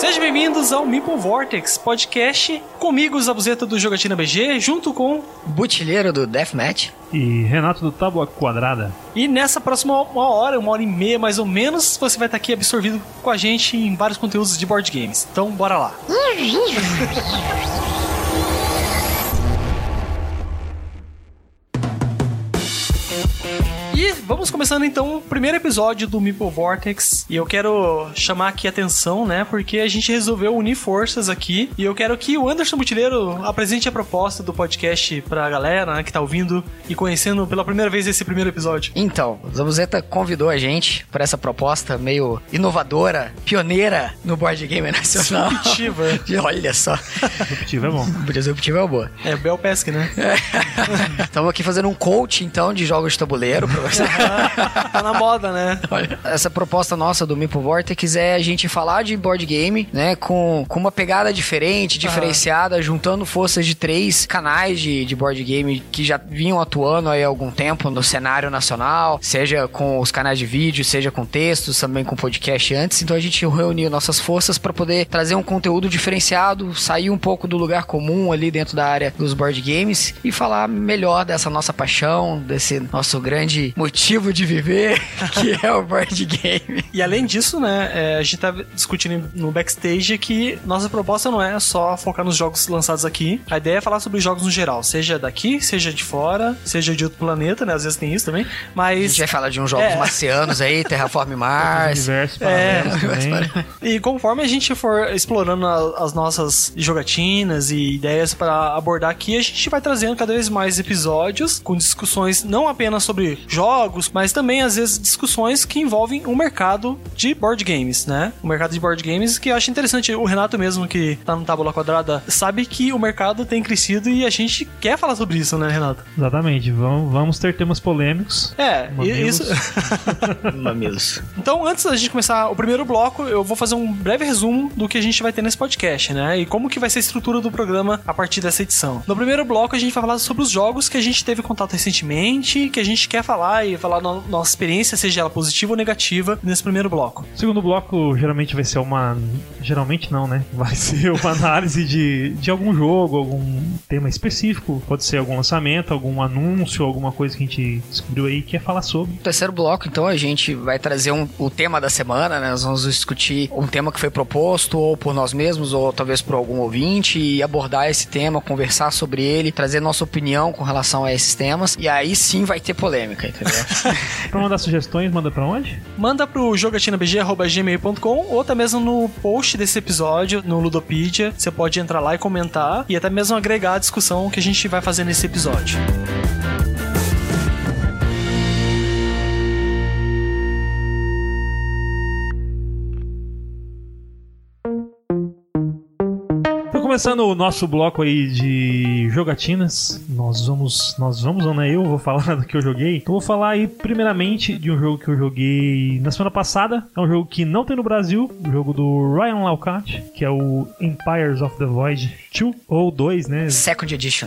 Sejam bem-vindos ao Meeple Vortex, podcast comigo, Zabuzeta do Jogatina BG, junto com Butilheiro do Deathmatch e Renato do Tábua Quadrada. E nessa próxima uma hora e meia mais ou menos, você vai estar aqui absorvido com a gente em vários conteúdos de board games. Então, bora lá. E vamos começando então o primeiro episódio do Meeple Vortex. E eu quero chamar aqui a atenção, né? Porque a gente resolveu unir forças aqui. E eu quero que o Anderson Butilheiro apresente a proposta do podcast pra galera, né, que tá ouvindo e conhecendo pela primeira vez esse primeiro episódio. Então, o Zabuzeta convidou a gente para essa proposta meio inovadora, pioneira no board game nacional. Disruptiva. Olha só. Disruptiva é bom. Disruptiva é boa. É, Bel Pesque, né? Estamos aqui fazendo um coach, então, de jogos de tabuleiro pra você. Tá na moda, né? Essa proposta nossa do Meeple Vortex é a gente falar de board game, né, com uma pegada diferente, diferenciada, juntando forças de 3 canais de board game que já vinham atuando aí há algum tempo no cenário nacional, seja com os canais de vídeo, seja com textos, também com podcast antes. Então a gente reuniu nossas forças para poder trazer um conteúdo diferenciado, sair um pouco do lugar comum ali dentro da área dos board games e falar melhor dessa nossa paixão, desse nosso grande motivo de viver, que é o board game. E além disso, né, a gente tá discutindo no backstage que nossa proposta não é só focar nos jogos lançados aqui. A ideia é falar sobre jogos no geral, seja daqui, seja de fora, seja de outro planeta, né, às vezes tem isso também, mas... A gente vai falar de uns jogos marcianos aí, Terraform Mars. Universo também. E conforme a gente for explorando as nossas jogatinas e ideias para abordar aqui, a gente vai trazendo cada vez mais episódios com discussões não apenas sobre jogos, mas também às vezes discussões que envolvem o mercado de board games, né? O mercado de board games, que eu acho interessante. O Renato mesmo, que tá no Tábua Quadrada, sabe que o mercado tem crescido e a gente quer falar sobre isso, né, Renato? Exatamente. Vamos ter temas polêmicos. Mamilos. Isso. Mamilos. Então, antes da gente começar o primeiro bloco, eu vou fazer um breve resumo do que a gente vai ter nesse podcast, né? E como que vai ser a estrutura do programa a partir dessa edição. No primeiro bloco, a gente vai falar sobre os jogos que a gente teve contato recentemente, que a gente quer falar e falar da nossa experiência, seja ela positiva ou negativa, nesse primeiro bloco. O segundo bloco geralmente vai ser uma... Geralmente não, né? Vai ser uma análise de algum jogo, algum tema específico. Pode ser algum lançamento, algum anúncio, alguma coisa que a gente descobriu aí e quer falar sobre. No terceiro bloco, então, a gente vai trazer o tema da semana, né? Nós vamos discutir um tema que foi proposto, ou por nós mesmos, ou talvez por algum ouvinte, e abordar esse tema, conversar sobre ele, trazer nossa opinião com relação a esses temas. E aí sim vai ter polêmica, entendeu? Pra mandar sugestões, manda pra onde? Manda pro jogatinabg@gmail.com ou até mesmo no post desse episódio, no Ludopedia. Você pode entrar lá e comentar e até mesmo agregar a discussão que a gente vai fazer nesse episódio. Começando o nosso bloco aí de jogatinas, nós vamos, né? Eu vou falar do que eu joguei. Eu vou falar aí primeiramente de um jogo que eu joguei na semana passada. É um jogo que não tem no Brasil, o jogo do Ryan Laukat, que é o Empires of the Void 2 ou 2, né? Second Edition.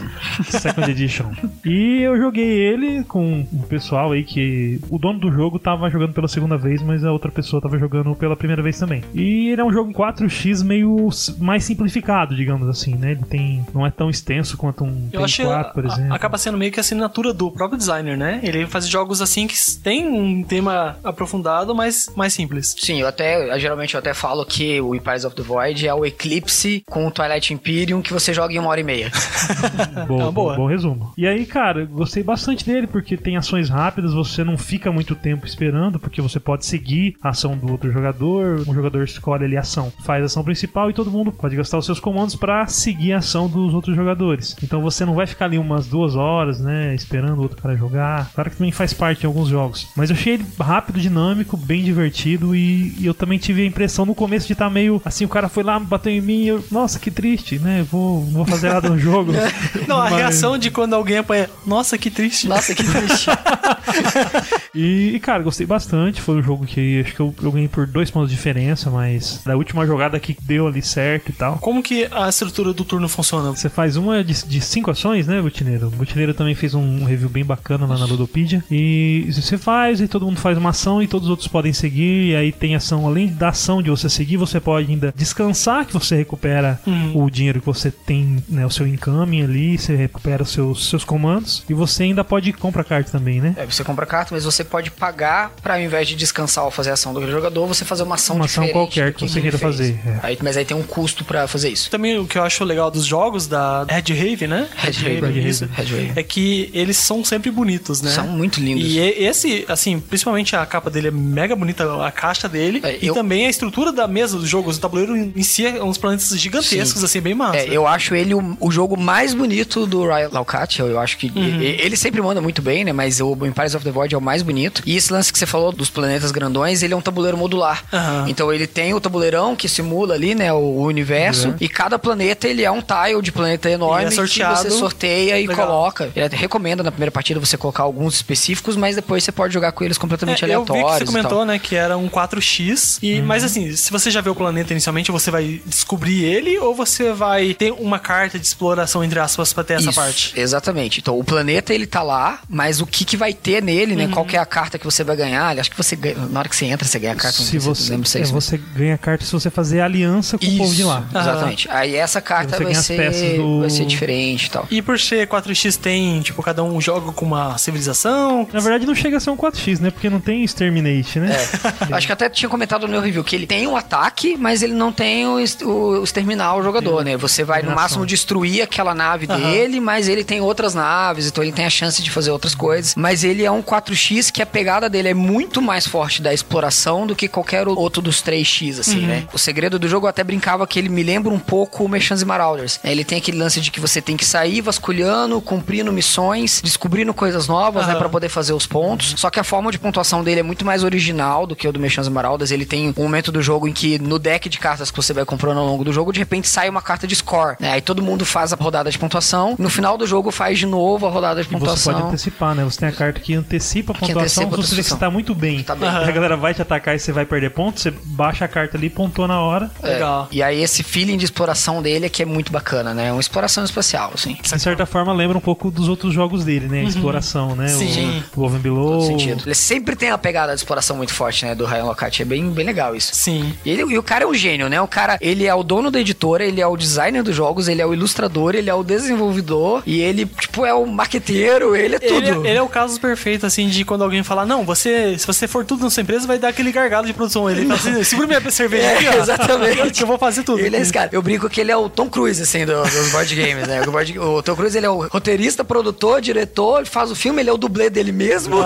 E eu joguei ele com um pessoal aí que o dono do jogo tava jogando pela segunda vez, mas a outra pessoa tava jogando pela primeira vez também. E ele é um jogo em 4x meio mais simplificado, digamos assim, né? Ele não é tão extenso quanto um P4, por exemplo. Acaba sendo meio que a assinatura do próprio designer, né? Ele faz jogos assim que tem um tema aprofundado, mas mais simples. Sim, geralmente eu até falo que o Empires of the Void é o Eclipse com o Twilight Imperium que você joga em 1h30. Bom resumo. E aí, cara, gostei bastante dele, porque tem ações rápidas, você não fica muito tempo esperando, porque você pode seguir a ação do outro jogador, um jogador escolhe ali a ação, faz a ação principal e todo mundo pode gastar os seus comandos pra seguir a ação dos outros jogadores. Então você não vai ficar ali umas 2 horas, né, esperando o outro cara jogar. Claro que também faz parte em alguns jogos. Mas eu achei ele rápido, dinâmico, bem divertido e eu também tive a impressão no começo de estar meio assim, o cara foi lá, bateu em mim e eu, nossa, que triste, né, vou fazer nada no jogo. Não, a reação de quando alguém apanha, nossa, que triste. Nossa, que triste. E, cara, gostei bastante. Foi um jogo que acho que eu ganhei por 2 pontos de diferença, mas da última jogada que deu ali certo e tal. Como que a estrutura do turno funciona? Você faz uma de 5 ações, né, Butineiro? O Butineiro também fez um review bem bacana lá na Ludopedia. E você faz, e todo mundo faz uma ação, e todos os outros podem seguir. E aí tem ação, além da ação de você seguir, você pode ainda descansar, que você recupera o dinheiro que você tem, né, o seu incoming ali, você recupera os seus comandos. E você ainda pode comprar carta também, né? Você compra carta, mas você pode pagar pra, ao invés de descansar ou fazer a ação do jogador, você fazer uma ação diferente. Uma ação qualquer que você queira fazer. Mas aí tem um custo pra fazer isso. Também o que eu acho legal dos jogos da Red Raven, né? Red Raven. É que eles são sempre bonitos, né? São muito lindos. E esse, assim, principalmente a capa dele é mega bonita, a caixa dele. E também a estrutura da mesa dos jogos, o tabuleiro em si é uns planetas gigantescos, assim, bem massa. Eu acho ele o jogo mais bonito do Ryan Laukat. Eu acho que ele sempre manda muito bem, né? Mas o Empires of the Void é o mais bonito. E esse lance que você falou dos planetas grandões, ele é um tabuleiro modular. Então ele tem o tabuleirão que simula ali, né, o universo. E cada planeta, ele é um tile de planeta enorme que você sorteia e coloca. Ele recomenda na primeira partida você colocar alguns específicos, mas depois você pode jogar com eles completamente aleatórios. Eu vi que você comentou, né, que era um 4x. Mas assim, se você já vê o planeta inicialmente, você vai descobrir ele ou você vai ter uma carta de exploração, entre aspas, pra ter essa parte? Exatamente. Então o planeta, ele tá lá, mas o que vai ter nele, né? Qual que é a carta que você vai ganhar? Acho que você ganha, na hora que você entra, você ganha a carta. Você ganha a carta se você fazer aliança com o povo de lá. Exatamente. Aí essa carta vai ser diferente e tal. E por ser 4x tem, tipo, cada um joga com uma civilização? Na verdade não chega a ser um 4x, né? Porque não tem Exterminate, né? Acho que até tinha comentado no meu review que ele tem um ataque, mas ele não tem o exterminar o jogador, né? Você vai no máximo destruir aquela nave dele, mas ele tem outras naves, então ele tem a chance de fazer outras coisas. Mas ele é um 4x que a pegada dele é muito mais forte da exploração do que qualquer outro dos 3x, assim, né? O segredo do jogo, eu até brincava que ele me lembra um pouco o Merchants e Marauders. Ele tem aquele lance de que você tem que sair vasculhando, cumprindo missões, descobrindo coisas novas, né? Pra poder fazer os pontos. Só que a forma de pontuação dele é muito mais original do que o do Merchants e Marauders. Ele tem um momento do jogo em que no deck de cartas que você vai comprando ao longo do jogo, de repente sai uma carta de score, né? Aí todo mundo faz a rodada de pontuação. No final do jogo faz de novo a rodada de pontuação. Você pode antecipar, né? Você tem a carta que antecipa a pontuação. Se você vê que você tá muito bem, a galera vai te atacar e você vai perder pontos, você baixa a carta ali e pontua na hora. Legal. E aí esse feeling de exploração dele é que é muito bacana, né? Uma exploração espacial, assim. De certa forma lembra um pouco dos outros jogos dele, né? Exploração, né? Sim. O Above and Below. Ele sempre tem a pegada de exploração muito forte, né? Do Ryan Laukat. É bem legal isso. Sim. E o cara é um gênio, né? O cara, ele é o dono da editora, ele é o designer dos jogos, ele é o ilustrador, ele é o desenvolvedor e ele, tipo, é o marqueteiro, ele é tudo. Ele é o caso perfeito, assim, de quando alguém fala, não, se você for tudo na sua empresa, vai dar aquele gargalo de produção. Ele fala assim, segura minha cerveja aqui, ó. Exatamente. Que eu vou fazer tudo. Ele é esse cara. Eu brinco que ele é o Tom Cruise, assim, dos board games, né? O Tom Cruise, ele é o roteirista, produtor, diretor, ele faz o filme, ele é o dublê dele mesmo.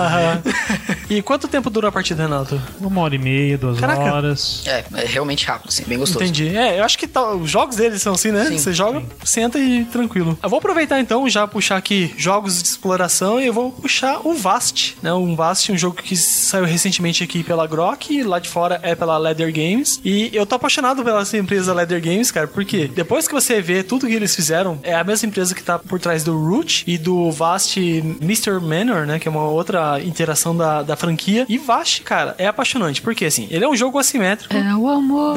E quanto tempo dura a partida, Renato? 1h30, 2 horas. É realmente rápido, assim, bem gostoso. Entendi. Eu acho que os jogos deles são assim, né? Sim. Você joga, senta e tranquilo. Eu vou aproveitar então, já puxar aqui jogos de exploração e eu vou puxar o Vast, né? Um Vast, um jogo que saiu recentemente aqui pela Grok, lá de fora é pela Leather Games. E eu tô apaixonado pela essa empresa Leather Games, cara, porque depois que você vê tudo que eles fizeram, é a mesma empresa que tá por trás do Root e do Vast Mr. Manor, né? Que é uma outra interação da franquia. E Vast, cara, é apaixonante, porque assim, ele é um jogo assimétrico. É o amor.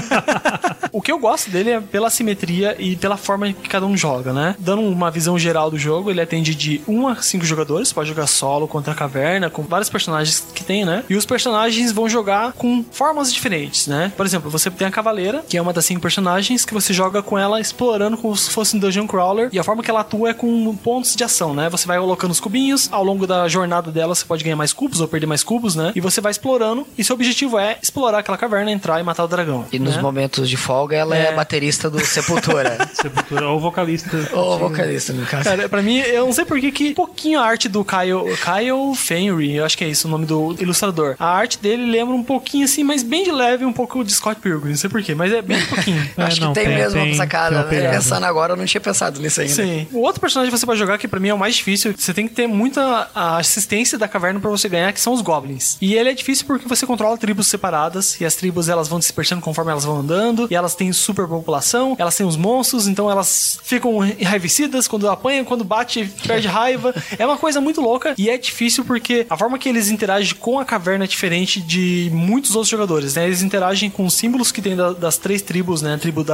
O que eu gosto dele é pela simetria e pela forma que cada um joga, né? Dando uma visão geral do jogo, ele atende de 1 a 5 jogadores, pode jogar solo contra a caverna, com vários personagens que tem, né? E os personagens vão jogar com formas diferentes, né? Por exemplo, você tem a Cavaleira, que é uma das 5 personagens, que você joga com ela explorando como se fosse um Dungeon Crawler, e a forma que ela atua é com pontos de ação, né? Você vai colocando os cubinhos, ao longo da jornada dela você pode ganhar mais cubos ou perder mais cubos, né? E você vai explorando, e seu objetivo é explorar aquela caverna, entrar e matar o dragão. E nos momentos de folga, ela é baterista do Sepultura. Sepultura ou vocalista. Ou vocalista, no caso. Cara, pra mim, eu não sei por que pouquinho a arte do Kyle Fenry, eu acho que é isso o nome do ilustrador. A arte dele lembra um pouquinho assim, mas bem de leve, um pouco de Scott Pilgrim, não sei porquê, mas é bem pouquinho. Acho que tem mesmo uma sacada, né? Pensando agora, eu não tinha pensado nisso ainda. Sim. O outro personagem que você pode jogar, que pra mim é o mais difícil, você tem que ter muita assistência da caverna pra você ganhar, que são os Goblins. E ele é difícil porque você controla tribos separadas, e as tribos elas vão dispersando conforme elas vão andando, e elas têm superpopulação, elas têm os monstros, então elas ficam enraivecidas quando apanham, quando bate, perde raiva. É uma coisa muito louca, e é difícil porque a forma que eles interagem com a caverna é diferente de muitos outros jogadores, né? Eles interagem com os símbolos que tem das 3 tribos, né? A tribo da presa,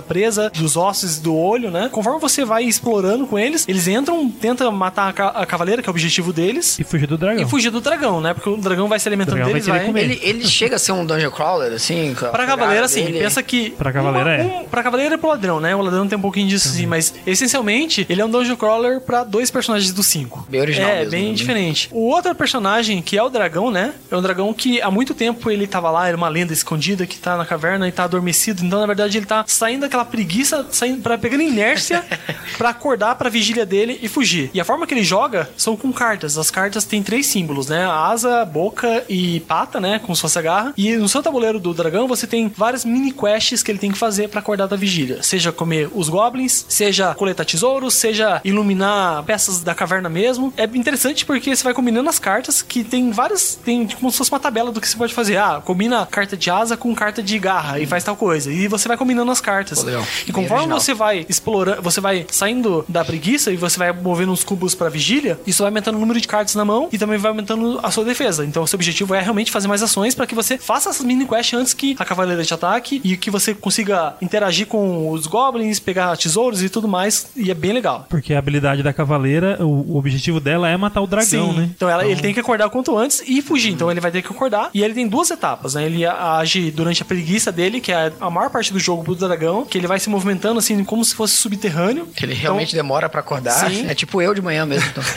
cabeça, dos ossos, do olho, né? Conforme você vai explorando com eles entram, tentam matar a cavaleira, que é o objetivo deles. E fugir do dragão. Né? Porque o dragão vai se alimentando deles. Ele chega a ser um dungeon crawler, assim? Pra cavaleira, sim. Pensa que... Pra cavaleira pra cavaleira e pro ladrão, né? O ladrão tem um pouquinho disso, sim. Mas, essencialmente, ele é um dungeon crawler pra 2 personagens dos 5. Bem original mesmo. Bem diferente. O outro personagem, que é o dragão, né? É um dragão que há muito tempo ele tava lá, era uma lenda escondida que tá na caverna e tá adormecido. Então, na verdade, ele tá saindo daquela preguiça, pegando inércia pra acordar pra vigília dele e fugir. E a forma que ele joga são com cartas. As cartas têm 3 símbolos, né? A asa, boca e pata, né? Como se fosse a garra. E no seu tabuleiro do dragão, você tem várias mini quests que ele tem que fazer pra acordar da vigília. Seja comer os goblins, seja coletar tesouros, seja iluminar peças da caverna mesmo. É interessante porque você vai combinando as cartas, que tem várias... Tem como se fosse uma tabela do que você pode fazer. Combina carta de asa com carta de garra e faz tal coisa. E você vai combinando as cartas. E conforme você vai explorando, você vai saindo da preguiça e você vai movendo uns cubos pra vigília, isso vai aumentando o número de cartas na mão e também vai aumentando a sua defesa. Então, o seu objetivo é realmente fazer mais ações para que você faça essas mini quests antes que a cavaleira te ataque e que você consiga interagir com os goblins, pegar tesouros e tudo mais. E é bem legal. Porque a habilidade da cavaleira, o objetivo dela é matar o dragão, né? Então, ele tem que acordar o quanto antes e fugir. Então, ele vai ter que acordar. E ele tem 2 etapas, né? Ele age durante a preguiça dele, que é a maior parte do jogo pro dragão, que ele vai se movimentando assim, como se fosse subterrâneo. Que ele realmente demora pra acordar. Sim. É tipo eu de manhã mesmo. Então.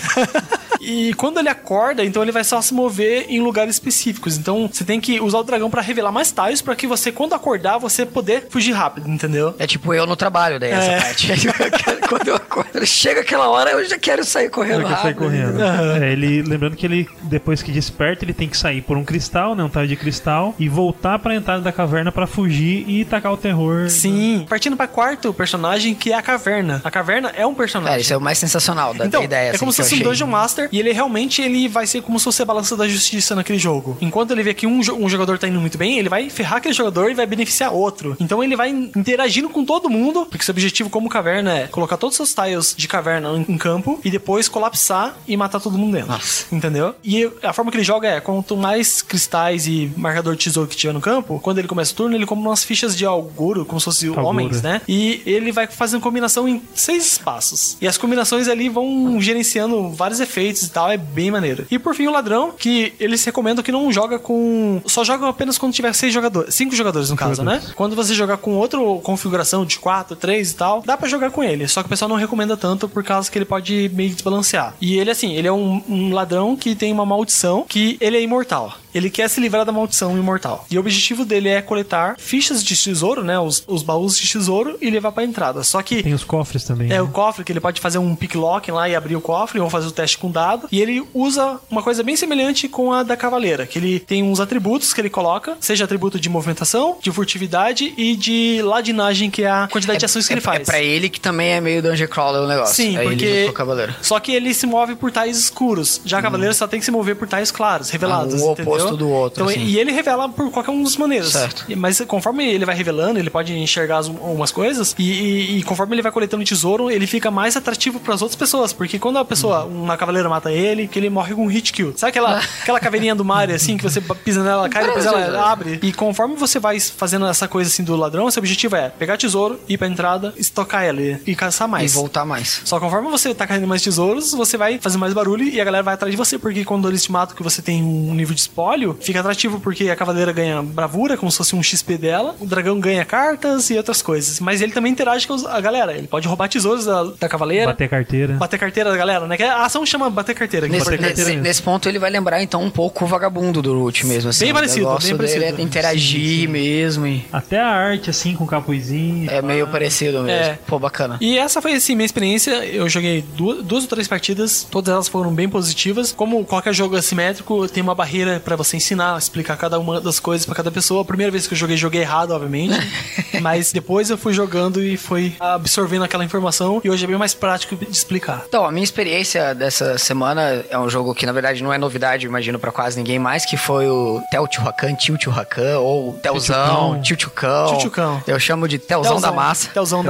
E quando ele acorda, então ele vai só se mover em lugares específicos. Então você tem que usar o dragão pra revelar mais tiles pra que você, quando acordar, você poder fugir rápido, entendeu? É tipo eu no trabalho, daí essa parte. Quando eu acordo, chega aquela hora, eu já quero sair correndo rápido. Lembrando que ele, depois que desperta, ele tem que sair por um cristal, né? Um tile de cristal, e voltar pra entrada da caverna pra fugir e tacar o terror. Sim. Partindo pra 4º personagem, que é a caverna. A caverna é um personagem. Isso é o mais sensacional da ideia. É como se fosse um Dungeon Master, e ele realmente vai ser como se fosse a balança da justiça naquele jogo. Enquanto ele vê que um jogador tá indo muito bem, ele vai ferrar aquele jogador e vai beneficiar outro. Então ele vai interagindo com todo mundo, porque seu objetivo como caverna é colocar todos os seus tiles de caverna em campo e depois colapsar e matar todo mundo dentro. Nossa. Entendeu? E a forma que ele joga é, quanto mais cristais e marcador de tesouro que tiver no campo, quando ele começa o turno, ele compra umas fichas de auguro, como se fosse homens, né? E ele vai fazendo combinação em 6 espaços. E as combinações ali vão gerenciando vários efeitos e tal, é bem maneiro. E por fim o ladrão, que eles recomendam que não joga com... Só joga apenas quando tiver 5 jogadores no caso, né? Quando você jogar com outra configuração de 4, 3 e tal, dá pra jogar com ele. Só que o pessoal não recomenda tanto por causa que ele pode meio desbalancear. E ele, assim, ele é um ladrão que tem uma maldição, que ele é imortal. Ele quer se livrar da maldição imortal. E o objetivo dele é coletar fichas de tesouro, né? Os baús de tesouro e levar pra entrada. Só que... Tem os cofres também. O cofre, que ele pode fazer um pick lock lá e abrir o cofre, ou fazer o teste com dado. E ele usa uma coisa bem semelhante com a da cavaleira, que ele tem uns atributos que ele coloca, seja atributo de movimentação, de furtividade e de ladinagem, que é a quantidade de ações que ele faz. É pra ele que também é meio Dungeon Crawler o negócio. Sim, porque... Ele cavaleiro. Só que ele se move por tais escuros. Já a cavaleira só tem que se mover por tais claros, revelados, o oposto do outro. Então, assim. E ele revela por qualquer uma das maneiras. Certo. Mas conforme ele vai revelando, ele pode enxergar algumas coisas e conforme ele vai coletando tesouro, ele fica mais atrativo pras outras pessoas. Porque quando a pessoa, uma cavaleira mata ele, que ele morre com um hit kill. Sabe aquela caveirinha do Mario, assim, que você pisa nela, ela cai, depois ela abre? E conforme você vai fazendo essa coisa assim do ladrão, seu objetivo é pegar tesouro, ir pra entrada, estocar ela e caçar mais. E voltar mais. Só conforme você tá caindo mais tesouros, você vai fazer mais barulho e a galera vai atrás de você, porque quando eles te matam que você tem um nível de espólio, fica atrativo porque a cavaleira ganha bravura, como se fosse um XP dela, o dragão ganha cartas e outras coisas. Mas ele também interage com a galera, ele pode roubar tesouros da cavaleira. Bater carteira. Bater carteira da galera, né? Que a ação chama bater carteira. Nesse ponto ele vai lembrar então um pouco o vagabundo do Root mesmo, assim. Bem parecido, bem parecido. É interagir sim. mesmo. Até a arte, assim, com capuzinho. É meio parecido mesmo. Pô, bacana. E essa foi, assim, minha experiência. Eu joguei 2 ou 3 partidas, todas elas foram bem positivas. Como qualquer jogo assimétrico, tem uma barreira pra você ensinar, explicar cada uma das coisas pra cada pessoa. A primeira vez que eu joguei errado, obviamente. Mas depois eu fui jogando e fui absorvendo aquela informação. E hoje é bem mais prático de explicar. Então, a minha experiência dessa semana é um jogo que, na verdade, não é novidade, imagino, pra quase ninguém mais, que foi o Teotihuacan, ou Telzão, Tchutchucão. Eu chamo de Telzão da Massa. Telzão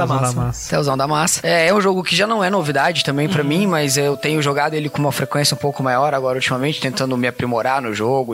da Massa. É um jogo que já não é novidade também pra mim, mas eu tenho jogado ele com uma frequência um pouco maior agora ultimamente, tentando me aprimorar no jogo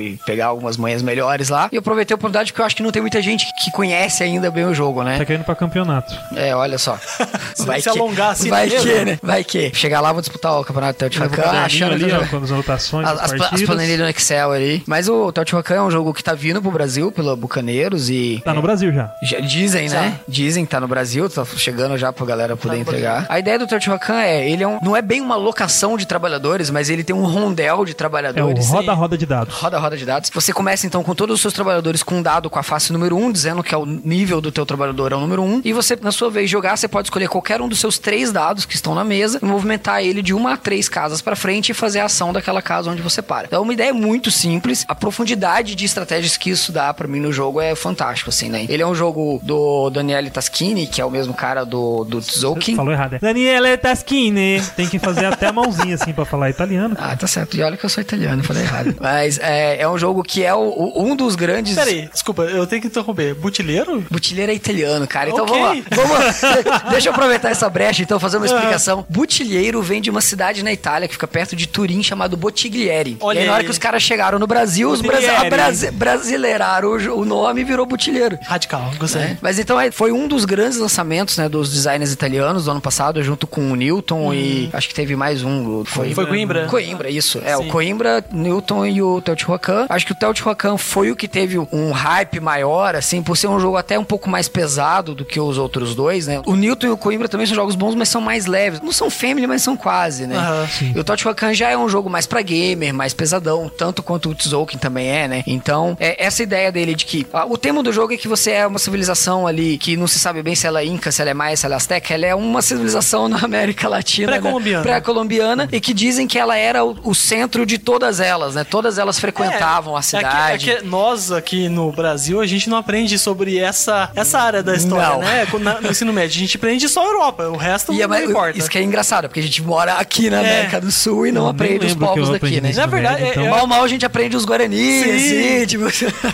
e pegar algumas manhas melhores lá. E eu aproveitei a oportunidade porque eu acho que não tem muita gente que conhece ainda bem o jogo, né? Tá querendo pra campeonato. Olha só. Se alongar assim, vai que, né? Vai que. Chegar lá, vou disputar o campeonato Teotihuacan. Achando ali, ó, as anotações, as planilhas no Excel ali. Mas o Teotihuacan é um jogo que tá vindo pro Brasil, pelo Bucaneiros e... Tá no Brasil já. Dizem, né? Dizem que tá no Brasil, tá chegando já pra galera poder entregar. A ideia do Teotihuacan ele não é bem uma locação de trabalhadores, mas ele tem um rondel de trabalhadores. É o roda-roda de dados. Roda-roda de dados. Você começa então com todos os seus trabalhadores com um dado com a face número 1, dizendo que é o nível do teu trabalhador é o número 1. E você, na sua vez, jogar, você pode escolher qualquer um dos seus 3 dados que estão na mesa e movimentar ele de 1 a 3 casas pra frente e fazer a ação daquela casa onde você para. Então, uma ideia muito simples. A profundidade de estratégias que isso dá pra mim no jogo é fantástico, assim, né? Ele é um jogo do Daniele Taschini, que é o mesmo cara do Tzolk'in. Falou errado, Daniele Taschini. Tem que fazer até a mãozinha, assim, pra falar italiano. Tá certo. E olha que eu sou italiano, falei errado. Mas é um jogo que é um dos grandes... Peraí, desculpa, eu tenho que interromper. Butileiro? Butileiro é italiano, cara. Então Okay. vamos lá. Deixa eu aproveitar essa brecha, então, fazer uma explicação. Butileiro vem de uma cidade na Itália que fica perto de Turim, chamado Bottiglieri. Olha e aí, na hora que os caras chegaram no Brasil, os brasileiraram o nome e virou Butileiro. Radical, gostei. Mas então foi um dos grandes lançamentos, né, dos designers italianos do ano passado, junto com o Newton e acho que teve mais um. Foi Coimbra. Coimbra, isso. O Coimbra, Newton e o Teotihuacan. Acho que o Teotihuacan foi o que teve um hype maior, assim, por ser um jogo até um pouco mais pesado do que os outros dois, né? O Newton e o Coimbra também são jogos bons, mas são mais leves. Não são family, mas são quase, né? E o Teotihuacan já é um jogo mais pra gamer, mais pesadão, tanto quanto o Tzolk'in também é, né? Então, essa ideia dele de que o tema do jogo é que você é uma civilização ali que não se sabe bem se ela é Inca, se ela é Maia, se ela é Azteca. Ela é uma civilização na América Latina, pré-colombiana, né? Pré-colombiana, e que dizem que ela era o centro de todas elas, né? Todas elas frequentavam a cidade. Nós aqui no Brasil, a gente não aprende sobre essa área da história, né? No ensino médio, a gente aprende só a Europa, o resto não importa. Isso que é engraçado, porque a gente mora aqui na América do Sul e não aprende os povos daqui, né? Na verdade, então, mal a gente aprende os Guaranis, assim, tipo...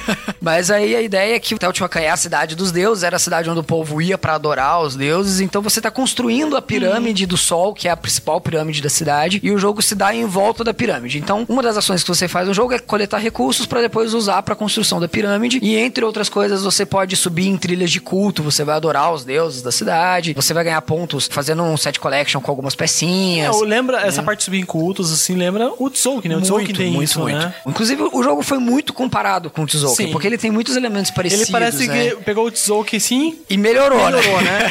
Mas aí a ideia é que o Teotihuacan é a cidade dos deuses, era a cidade onde o povo ia pra adorar os deuses, então você tá construindo a pirâmide do Sol, que é a principal pirâmide da cidade, e o jogo se dá em volta da pirâmide. Então, uma das ações que você faz no jogo é coletar recursos pra depois usar pra construção da pirâmide, e entre outras coisas, você pode subir em trilhas de culto, você vai adorar os deuses da cidade, você vai ganhar pontos fazendo um set collection com algumas pecinhas. Essa parte de subir em cultos, assim, lembra o Tzolk'in, né? O Tzolk'in tem isso, né? Inclusive, o jogo foi muito comparado com o Tzolk'in, porque ele tem muitos elementos parecidos. Ele parece que pegou o Tzolk'in, assim... E melhorou, né?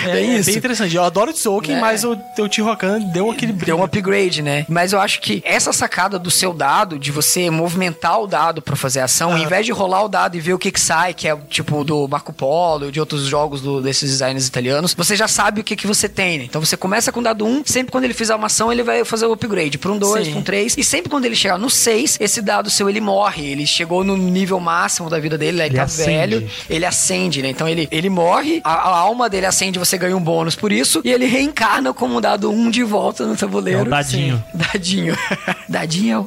É bem interessante. Eu adoro o Tzolk'in, mas o Teotihuacan deu aquele brilho. Deu um upgrade, né? Mas eu acho que essa sacada do seu dado, de você movimentar o dado pra fazer ação, ao invés de rolar o dado e ver o que sai, que é tipo do Marco Polo, de outros jogos desses designers italianos, você já sabe o que você tem, né? Então você começa com o dado 1, sempre quando ele fizer uma ação, ele vai fazer o upgrade pra um 2, pra um 3, e sempre quando ele chegar no 6, esse dado seu, ele morre. Ele chegou no nível máximo da vida dele, ele tá velho, ele acende, né? Então ele morre, a alma dele acende, você ganha um bônus por isso, e ele reencarna como um dado 1 de volta no tabuleiro. É o dadinho. Dadinho.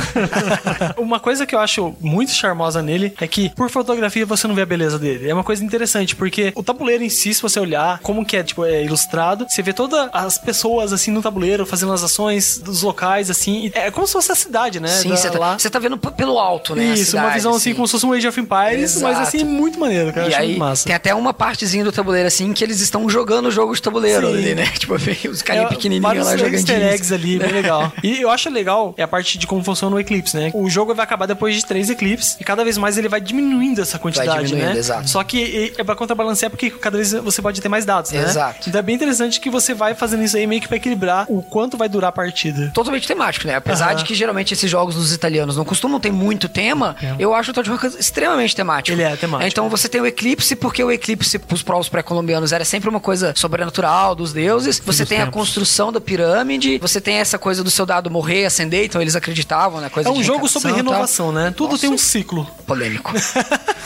Uma coisa que eu acho muito charmosa nele é que, por fotografia, você não vê a beleza dele. É uma coisa interessante, porque o tabuleiro em si, se você olhar como que é ilustrado, você vê todas as pessoas, assim, no tabuleiro, fazendo as ações dos locais, assim, é como se fosse a cidade, né? Sim, você tá vendo pelo alto, né? Isso, uma visão assim, como se fosse um Age of Empires, mas assim, muito maneiro, cara. E aí, massa. Tem até uma partezinha do tabuleiro, assim, que eles estão jogando o jogo de tabuleiro ali, né? Tipo, os carinhos pequenininhos lá jogando. Easter eggs ali, bem legal. E eu acho legal a parte de como funciona o Eclipse, né? O jogo vai acabar depois de 3 Eclipses e cada vez mais ele vai diminuindo essa quantidade, né? Exato. Só que é pra contrabalancear porque cada vez você pode ter mais dados, né? Exato. Então é bem interessante que você vai fazendo isso aí meio que pra equilibrar o quanto vai durar a partida. Totalmente temático, né? Apesar de que geralmente esses jogos dos italianos não costumam ter muito tema, eu acho o Teotihuacan extremamente temático. Ele é temático. Então você tem o Eclipse, porque o Eclipse pros povos pré-colombianos era sempre uma coisa sobrenatural dos deuses. Você tem a construção da pirâmide, você tem essa coisa do seu dado morrer, acender, então eles acreditavam, né? Coisa é um jogo sobre renovação, né? Tudo tem um ciclo. Polêmico.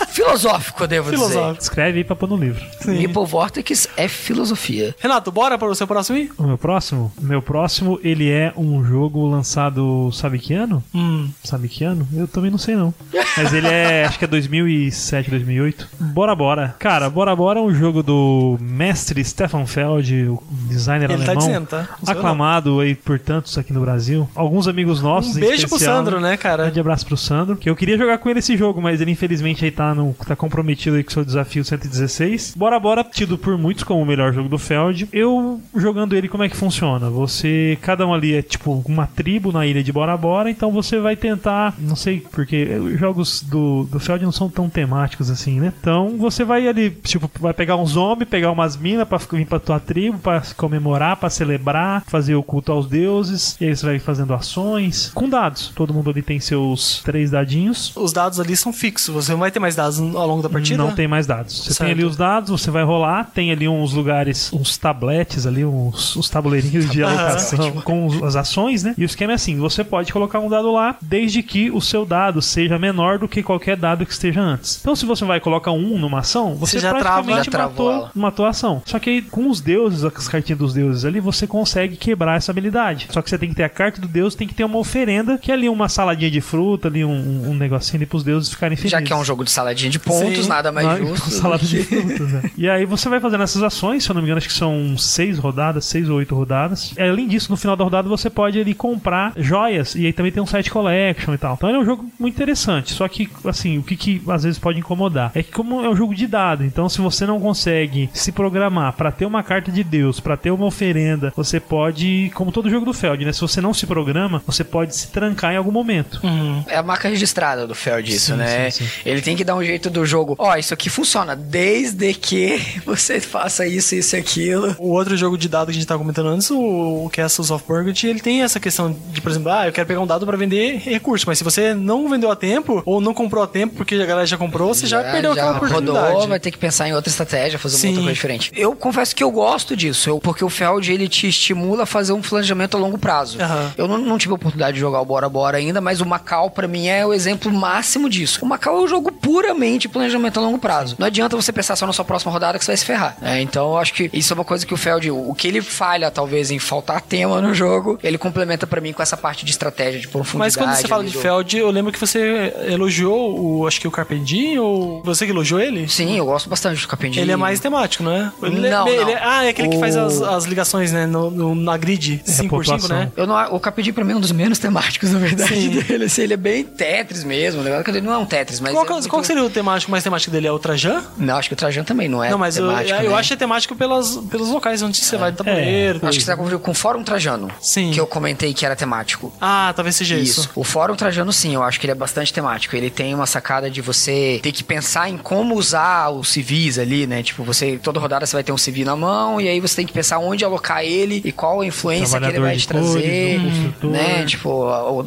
Filosófico, devo dizer. Escreve aí pra pôr no livro. Meeple Vortex é filosofia. Renato, bora para o seu próximo aí? O meu próximo? Meu próximo, ele é um jogo lançado, sabe que ano? Sabe que ano? Eu também não sei não. Mas ele é, acho que é 2007, 2008. Bora Bora. Cara, Bora Bora é um jogo do mestre Stefan Feld, o designer alemão. Tá dizendo, tá? Aclamado aí por tantos aqui no Brasil. Alguns amigos nossos, um beijo pro Sandro, né, cara? Grande abraço pro Sandro. Que eu queria jogar com ele esse jogo, mas ele infelizmente aí tá comprometido aí com o seu desafio 116. Bora Bora, tido por muitos como o melhor jogo do Feld. Eu jogando ele, como é que funciona? Cada um ali é tipo uma tribo na ilha de Bora Bora, então você vai tentar, não sei, porque os jogos do Feld não são tão temáticos assim, né? Então você vai ali, tipo, vai pegar uns zombies, pegar umas minas pra vir pra tua tribo, pra comemorar, pra celebrar, fazer o culto aos deuses, e aí você vai fazendo ações com dados. Todo mundo ali tem seus 3 dadinhos. Os dados ali são fixos, você não vai ter mais dados ao longo da partida? Não tem mais dados. Você tem ali os dados, você vai rolar, tem ali uns lugares, uns tabletes ali, uns tabuleirinhos de alocação com as ações, né? E o esquema é assim, você pode colocar um dado lá, desde que o seu dado seja menor do que qualquer dado que esteja antes. Então se você vai colocar um numa ação, você já praticamente matou a ação. Só que aí, com os deuses, as cartinhas dos deuses ali, você consegue quebrar essa habilidade. Só que você tem que ter a carta do deus, tem que ter uma oferenda, que é ali uma saladinha de fruta, ali um negocinho ali pros deuses ficarem felizes. Já que é um jogo de saladinha de pontos, nada mais justo. Salada de frutas, né? E aí você vai fazendo essas ações, se eu não me engano, acho que são 6 ou 8 rodadas. E, além disso, no final da rodada você pode ali comprar joias, e aí também tem um site collection e tal. Então ele é um jogo muito interessante. Só que, assim, o que às vezes pode incomodar é que, como é um jogo de dado, então se você não consegue se programar pra ter uma carta de Deus, pra ter uma oferenda, você pode, como todo jogo do Feld, né? Se você não se programa, você pode se trancar em algum momento. É a marca registrada do Feld, isso, né? Sim. Ele tem que dar um jeito do jogo. Isso aqui funciona desde que você faça isso e aquilo. O outro jogo de dado que a gente tava comentando antes, o Castles of Burgundy, ele tem essa questão de, por exemplo, eu quero pegar um dado pra vender recurso, mas se você não vendeu a tempo, ou não comprou a tempo porque a galera já comprou, você já perdeu aquela oportunidade. Rodou, vai ter que pensar em outra estratégia, fazer uma outra coisa diferente. Eu confesso que eu gosto disso, porque o Feld, ele te estimula a fazer um planejamento a longo prazo. Eu não tive a oportunidade de jogar o Bora Bora ainda, mas o Macau, pra mim, é o exemplo máximo disso. O Macau é um jogo puramente planejamento a longo prazo. Não adianta você pensar só na sua próxima rodada que você vai se ferrar. Então, eu acho que isso é uma coisa que o Feld, o que ele falha, talvez, em faltar tema no jogo, ele complementa pra mim com essa parte de estratégia, de profundidade. Mas quando você fala de Feld, eu lembro que você elogiou acho que o Carpe Diem, ou você que elogiou ele? Sim, eu gosto bastante do Carpe Diem. Ele é mais temático, não é? Não. É aquele que faz as ligações, né, na grid 5x5, né? O Carpe Diem pra mim é um dos menos temáticos, na verdade, dele. Assim, ele é bem Tetris mesmo. Ele não é um Tetris, mas... Qual seria o mais temático dele? É o Trajan? Não, acho que o Trajan também não é. Não, mas eu acho que é temático pelos locais onde você vai no tabuleiro. Acho que você tá confundindo com o Fórum Trajano. Sim. Que eu comentei que era temático. Talvez seja isso. O Fórum Trajano, sim, eu acho que ele é bastante temático. Ele tem uma sacada de você ter que pensar em como usar os civis ali, né? Tipo, toda rodada você vai ter um civil na mão, e aí você tem que pensar onde alocar ele e qual a influência que ele vai te trazer. Né? Tipo,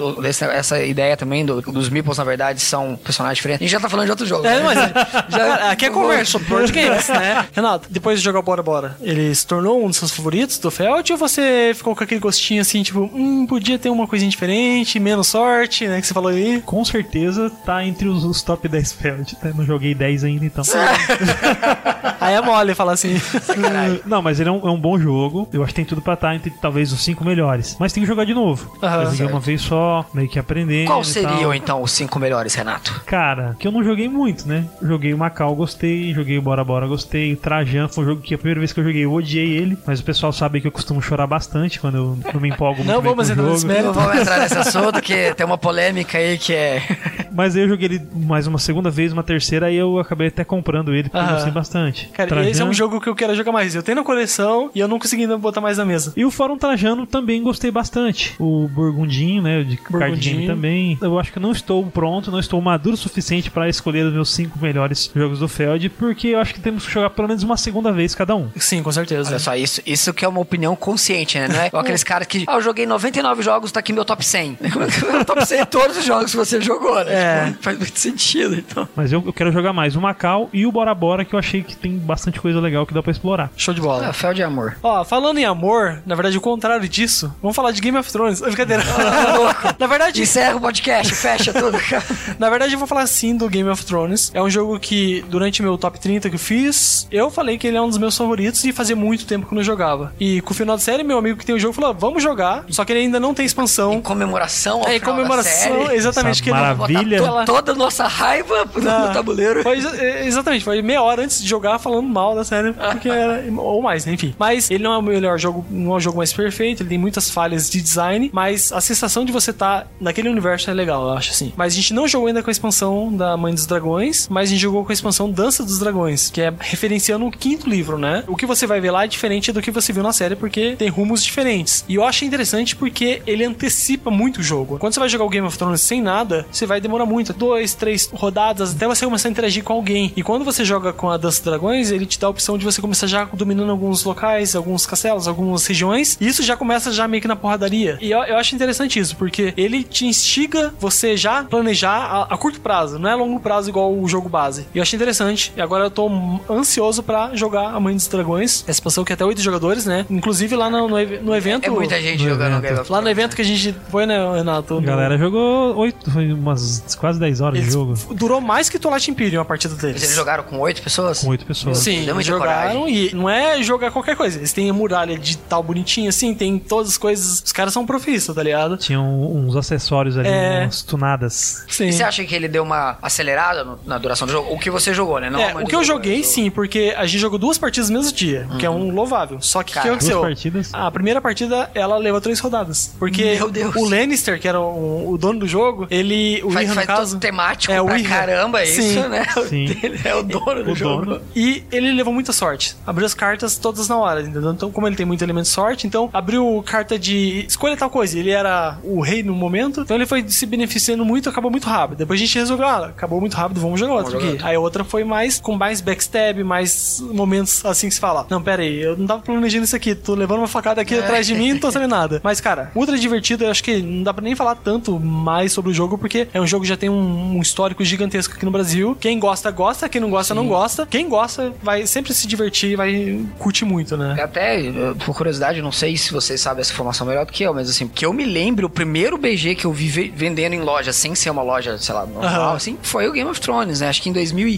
essa ideia também dos Meeples, na verdade, são personagens diferentes. A gente já tá falando de outro jogo. Mas aqui é conversa sobre board games, né? Renato, depois de jogar Bora Bora, ele se tornou um dos seus favoritos do Feld, ou você ficou com aquele gostinho assim, tipo, podia ter uma coisinha diferente, menos sorte, né, que você falou aí? Com certeza tá entre os top 10 Feld, né? Não joguei 10 ainda, então. Aí é mole falar assim. Não, mas ele é um bom jogo. Eu acho que tem tudo pra estar entre talvez os 5 melhores. Mas tem que jogar de novo. Eu joguei uma vez só, meio que aprendendo. Qual seriam, então, os 5 melhores, Renato? Cara, que eu não joguei muito, né? Joguei o Macau, gostei. Joguei o Bora Bora, gostei. O Trajan foi um jogo que a primeira vez que eu joguei eu odiei ele. Mas o pessoal sabe que eu costumo chorar bastante quando eu não me empolgo muito. Não vamos entrar nesse mérito. Não vamos entrar nesse assunto, que tem uma polêmica aí que é... Mas aí eu joguei ele mais uma segunda vez, uma terceira, aí eu acabei até comprando ele, porque eu gostei bastante. Cara, Trajan... esse é um jogo que eu quero jogar mais. Eu tenho na coleção e eu não consegui ainda botar mais na mesa. E o Fórum Trajano também gostei bastante. O Burgundinho, né, de card game também. Eu acho que eu não estou pronto, não estou maduro o suficiente para escolher os meus 5 melhores jogos do Feld, porque eu acho que temos que jogar pelo menos uma segunda vez cada um. Sim, com certeza. Olha só, isso que é uma opinião consciente, né? Não é aqueles caras que, eu joguei 99 jogos, tá aqui meu top 100. O top 100 é todos os jogos que você jogou, né? Tipo, faz muito sentido, então. Mas eu quero jogar mais o Macau e o Bora Bora, que eu achei que tem bastante coisa legal que dá pra explorar. Show de bola. Feld é amor. Falando em amor, na verdade, o contrário disso, vamos falar de Game of Thrones. Brincadeira. Na verdade... Encerra o podcast, fecha tudo, cara. Na verdade, eu vou falar sim do Game of Thrones. É um jogo que, durante meu top 30 que eu fiz, eu falei que ele é um dos meus favoritos e fazia muito tempo que eu não jogava. E com o final da série, meu amigo que tem o jogo falou, vamos jogar, só que ele ainda não tem expansão. Em comemoração ao final comemoração, da série. Exatamente. Essa que maravilha. Ele botar toda a nossa raiva no tabuleiro. Exatamente, foi meia hora antes de jogar falando mal da série, porque era, ou mais, né? Enfim. Mas ele não é o melhor jogo, não é o jogo mais perfeito, ele tem muitas falhas de design, mas a sensação de você estar naquele universo é legal, eu acho assim. Mas a gente não jogou ainda com a expansão da Mãe dos Dragões, mas a gente jogou com a expansão Dança dos Dragões, que é referenciando o 5º livro, né? O que você vai ver lá é diferente do que você viu na série, porque tem rumos diferentes. E eu achei interessante porque ele antecipa muito o jogo. Quando você vai jogar o Game of Thrones sem nada, você vai demorar muito, 2, 3 rodadas, até você começar a interagir com alguém. E quando você joga com a Dança dos Dragões, ele te dá a opção de você começar já dominando alguns locais, alguns castelos, algumas regiões, e isso já começa já meio que na porradaria. E eu acho interessante isso, porque ele te instiga você já planejar a curto prazo, não é a longo prazo igual o jogo base. E eu achei interessante. E agora eu tô ansioso pra jogar a Mãe dos Dragões, essa expansão que é até 8 jogadores, né? Inclusive lá no evento... É muita gente jogando Game of Thrones. Lá no evento que a gente foi, né, Renato? A galera jogou 8, foi umas quase 10 horas de jogo. Durou mais que Twilight Imperium a partida deles. Eles jogaram com 8 pessoas? Com 8 pessoas. Sim, jogaram coragem. E não é jogar qualquer coisa. Eles têm a muralha digital bonitinha, assim, tem todas as coisas. Os caras são profissionais, tá ligado? Tinham uns acessórios ali, umas tunadas. Sim. E você acha que ele deu uma acelerada na duração do jogo? O que você jogou, né? Não o que eu joguei, sim, porque a gente jogou 2 partidas no mesmo dia, que é um louvável. Só que o que aconteceu? 2 partidas? A primeira partida, ela levou 3 rodadas. Porque o Lannister, que era o dono do jogo, ele... O Irra, no caso... temático pra caramba isso, né? Sim. Ele é o dono do jogo. E ele levou muita sorte. Abriu as cartas todas na hora, entendeu? Então, como ele tem muito elemento de sorte, então abriu carta de escolha tal coisa. Ele era o rei no momento, então ele foi se beneficiando muito, acabou muito rápido. Depois a gente resolveu, acabou muito rápido, vamos jogar outro aqui. Aí a outra foi mais, com mais backstab, mais momentos assim que se fala, não, pera aí, eu não tava planejando isso aqui, tô levando uma facada aqui atrás de mim e não tô sabendo nada. Mas, cara, ultra divertido, eu acho que não dá pra nem falar tanto mais sobre o jogo, porque é um jogo que já tem um histórico gigantesco aqui no Brasil. Quem gosta, gosta, quem não gosta, não gosta. Quem gosta, vai sempre se divertir, vai curtir muito, né? Até, por curiosidade, não sei se vocês sabem essa informação melhor do que eu, mas assim, que eu me lembro, o primeiro BG que eu vi vendendo em loja, sem ser uma loja, sei lá, normal, assim, foi o Game of Thrones, né? Acho que em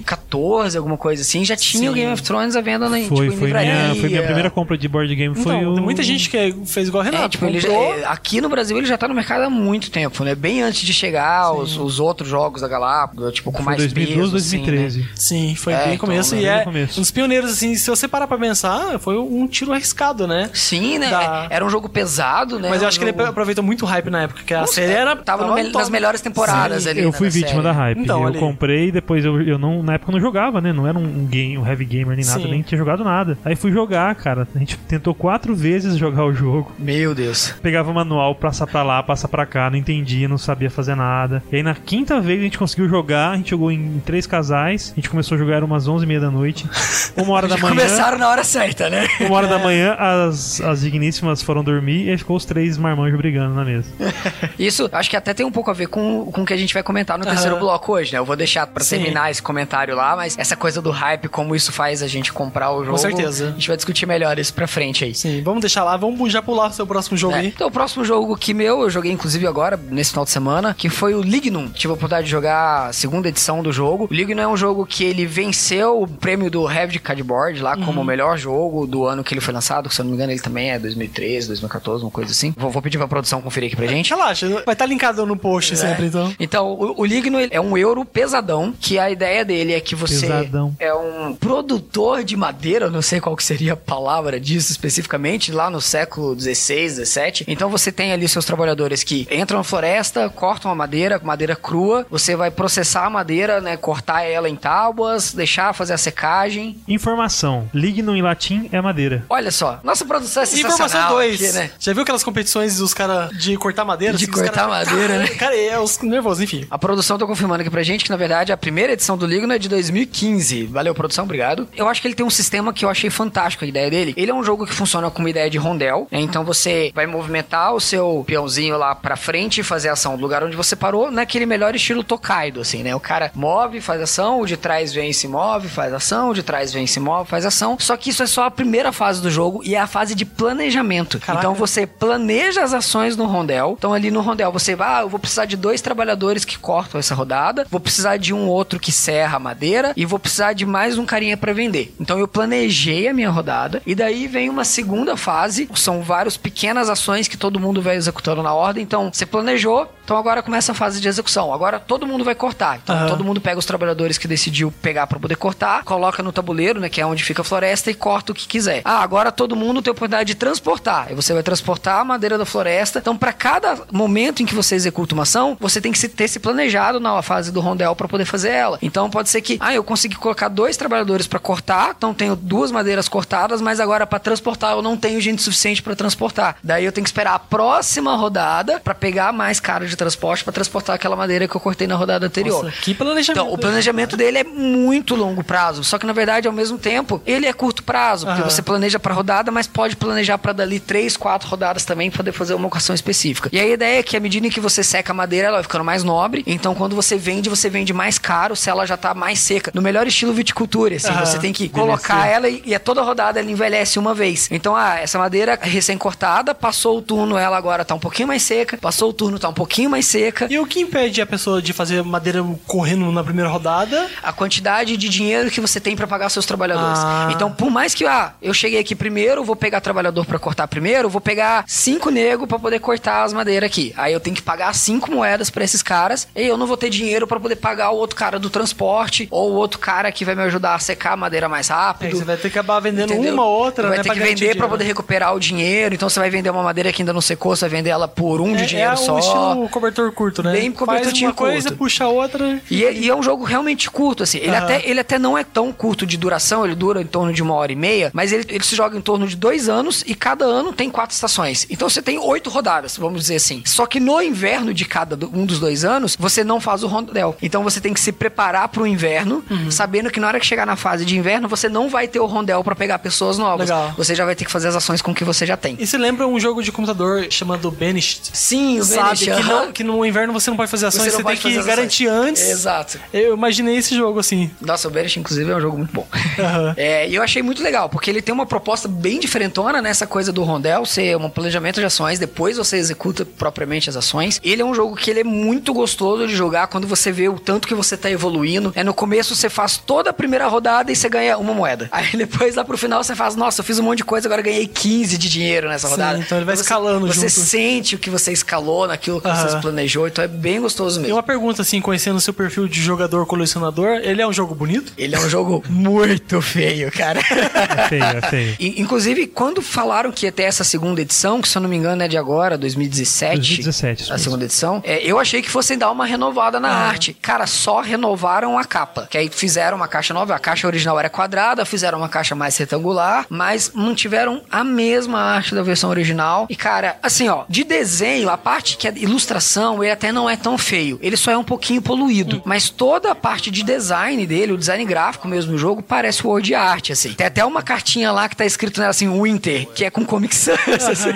2014, alguma coisa assim, já tinha o Game of Thrones à venda na foi minha primeira compra de board game, foi tem muita gente que fez igual a Renato. Aqui no Brasil ele já tá no mercado há muito tempo, né? Bem antes de chegar os outros jogos da Galápagos, tipo, com mais 2012, 2013. Assim, né? Sim, foi bem começo. E um dos pioneiros, assim, se você parar pra pensar, foi um tiro arriscado, né? Sim, né? Era um jogo pesado, né? Mas eu acho que ele aproveitou muito hype na época, que a série era... Tava nas melhores temporadas ali. Eu fui vítima da hype. Então, eu comprei, depois eu não... Na época eu não jogava, né? Não era um heavy gamer nem nada, nem tinha jogado nada. Aí fui jogar, cara. A gente tentou 4 vezes jogar o jogo. Meu Deus. Pegava o manual, passa pra lá, passa pra cá, não entendia, não sabia fazer nada. E aí na 5ª vez a gente conseguiu jogar, a gente jogou em 3 casais, a gente começou a jogar, era umas 11h30 da noite. 1h da manhã... Começaram na hora certa, né? 1h da manhã, as digníssimas foram dormir e aí ficou os 3 marmanjos brigando na mesa. Isso, acho que até tem um pouco a ver com o que a gente vai comentar no terceiro bloco hoje, né? Eu vou deixar pra terminar esse comentário lá, mas essa coisa do hype, como isso faz a gente comprar o jogo. Com certeza. A gente vai discutir melhor isso pra frente aí. Sim, vamos deixar lá, vamos já pular o seu próximo jogo aí. Então, o próximo jogo que eu joguei inclusive agora, nesse final de semana, que foi o Lignum. Tive a oportunidade de jogar a 2ª edição do jogo. O Lignum é um jogo que ele venceu o prêmio do Heavy Cardboard lá como o melhor jogo do ano que ele foi lançado, que se eu não me engano ele também é 2013, 2014, uma coisa assim. Vou pedir pra produção conferir aqui pra gente. Relaxa, vai estar linkado no post sempre, então. Então, o Lignum é um euro pesadão, que a ideia dele é que você é um produtor de madeira, eu não sei qual que seria a palavra disso especificamente, lá no século XVI, XVII. Então você tem ali seus trabalhadores que entram na floresta, cortam a madeira crua, você vai processar a madeira, né, cortar ela em tábuas, deixar fazer a secagem. Informação, lignum em latim é madeira. Olha só, nossa produção é sensacional. Informação 2, aqui, né? Já viu aquelas competições dos caras de cortar madeira? De cortar madeira, né? Cara, é os nervosos, enfim. A produção tá confirmando aqui pra gente que, na verdade, a primeira edição do Lignum é de 2015. Valeu, produção, obrigado. Eu acho que ele tem um sistema que eu achei fantástico, a ideia dele. Ele é um jogo que funciona com uma ideia de rondel, né? Então você vai movimentar o seu peãozinho lá pra frente e fazer a ação do lugar onde você parou, naquele melhor estilo Tokaido, assim, né? O cara move, faz ação, o de trás vem e se move, faz ação, o de trás vem e se move, faz ação. Só que isso é só a primeira fase do jogo e é a fase de planejamento. Caraca. Então você planeja as ações no rondel. Então ali no rondel você vai, eu vou precisar de 2 trabalhadores que cortam essa rodada, vou precisar de um outro que serra a madeira e vou precisar de mais um carinha pra vender. Então eu planejei a minha rodada e daí vem uma segunda fase, são várias pequenas ações que todo mundo vai executando na ordem. Então você planejou, então agora começa a fase de execução. Agora todo mundo vai cortar. Então todo mundo pega os trabalhadores que decidiu pegar pra poder cortar, coloca no tabuleiro, né, que é onde fica a floresta, e corta o que quiser. Agora todo mundo tem a oportunidade de transportar. E você vai transportar a madeira da floresta. Então pra cada momento em que você executa uma ação, você tem que ter se planejado na fase do rondel pra poder fazer ela. Então pode ser que, eu consegui colocar 2 trabalhadores pra cortar, então tenho 2 madeiras cortadas, mas agora pra transportar eu não tenho gente suficiente pra transportar. Daí eu tenho que esperar a próxima rodada pra pegar mais cara de transporte pra transportar aquela madeira que eu cortei na rodada anterior. Nossa, que planejamento. Então, o planejamento dele é muito longo prazo, só que na verdade, ao mesmo tempo, ele é curto prazo, porque você planeja pra rodada, mas pode planejar pra dali 3, 4 rodadas também pra poder fazer uma ocasião específica. E a ideia é que à medida em que você seca a madeira, ela vai ficando mais nobre, então quando você vende mais caro se ela já tá mais seca. No melhor estilo viticultura, assim, você tem que colocar ela e a toda rodada ela envelhece uma vez. Então, essa madeira recém-cortada, passou o turno, ela agora tá um pouquinho mais seca, passou o turno, tá um pouquinho mais seca. E o que impede a pessoa de fazer madeira correndo na primeira rodada? A quantidade de dinheiro que você tem pra pagar seus trabalhadores. Então, por mais que, eu cheguei aqui primeiro, vou pegar trabalhador pra cortar primeiro, vou pegar 5 negros pra poder cortar as madeiras aqui. Aí eu tenho que pagar 5 moedas pra esses caras, e eu não vou ter dinheiro pra poder pagar o outro cara do transporte, ou o outro cara que vai me ajudar a secar a madeira mais rápido. Você vai ter que acabar vendendo uma ou outra, vai né? Vai ter que vender pra poder recuperar o dinheiro, então você vai vender uma madeira que ainda não secou, você vai vender ela por de dinheiro só. É um estilo cobertor curto, né? Bem cobertorzinho curto. Faz uma coisa, puxa outra. E é um jogo realmente curto, assim. Ele até não é tão curto de duração, ele dura em torno de 1h30, mas ele se joga em torno de 2 anos e cada ano tem 4 estações. Então você tem 8 rodadas, vamos dizer assim. Só que no inverno de cada um dos 2 anos, você não faz o rondel. Então você tem que se preparar pro inverno, sabendo que na hora que chegar na fase de inverno, você não vai ter o rondel pra pegar pessoas novas. Legal. Você já vai ter que fazer as ações com o que você já tem. E você lembra um jogo de computador chamado Banished? Sim, o Banished. Que no inverno você não pode fazer ações, você tem que garantir antes. Exato. Eu imaginei esse jogo assim. Nossa, o Banished, inclusive, é um jogo muito bom. E eu achei muito legal, porque ele tem uma proposta bem diferentona nessa coisa do rondel, ser um planejamento de ações, depois você executa propriamente as ações. Ele é um jogo que ele é muito gostoso de jogar quando você vê o tanto que você tá evoluindo. No começo você faz toda a primeira rodada e você ganha uma moeda. Aí depois lá pro final você faz, nossa, eu fiz um monte de coisa, agora ganhei 15 de dinheiro nessa rodada. Então ele vai escalando junto. Você sente o que você escalou naquilo que você planejou, então é bem gostoso mesmo. E uma pergunta assim, conhecendo o seu perfil de jogador colecionador, ele é um jogo bonito? Ele é um jogo muito feio, cara. É feio. Inclusive, quando falaram que ia ter essa segunda edição, que se eu não me engano é de agora, 2017. 2017. A segunda edição. Eu achei que fossem dar uma renovada na arte. Cara, só renovaram a capa. Que aí fizeram uma caixa nova. A caixa original era quadrada, fizeram uma caixa mais retangular, mas mantiveram a mesma arte da versão original. E, cara, assim, de desenho, a parte que é ilustração, ele até não é tão feio. Ele só é um pouquinho poluído. Mas toda a parte de design dele, o design gráfico mesmo do jogo, parece Word Art, assim. Tem até uma cartinha lá que tá escrito nela assim, Winter, que é com Comic Sans, assim.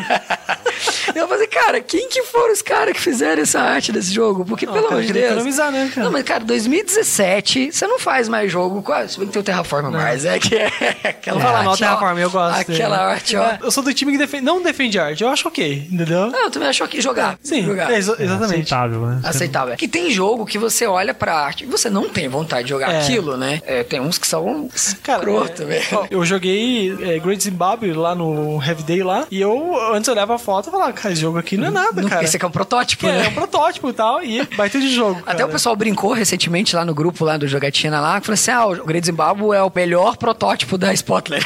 Eu falei, cara, quem que foram os caras que fizeram essa arte desse jogo? Porque, pelo amor de Deus... economizar, né, cara? Não, mas, cara, 2017, você não faz mais jogo... Se bem que tem o Terraform Mars, que é aquela arte... Não, arte, Terraform, eu gosto. Aquela arte, Eu sou do time que não defende arte, eu acho ok, entendeu? Não, eu também acho ok jogar. Sim, jogar. Exatamente. Aceitável, né? Aceitável. Que tem jogo que você olha pra arte e você não tem vontade de jogar aquilo, né? Tem uns que são escroto, velho. Eu joguei Great Zimbabwe lá no Heavy Day lá, e eu antes olhava a foto e falava, cara, esse jogo aqui não é nada, cara. Esse aqui é um protótipo, né? É um protótipo e tal, e baita de jogo, Até o pessoal brincou recentemente lá no grupo lá do Jogatina lá, que falou assim, o Great Zimbabwe é o melhor protótipo da Spotler.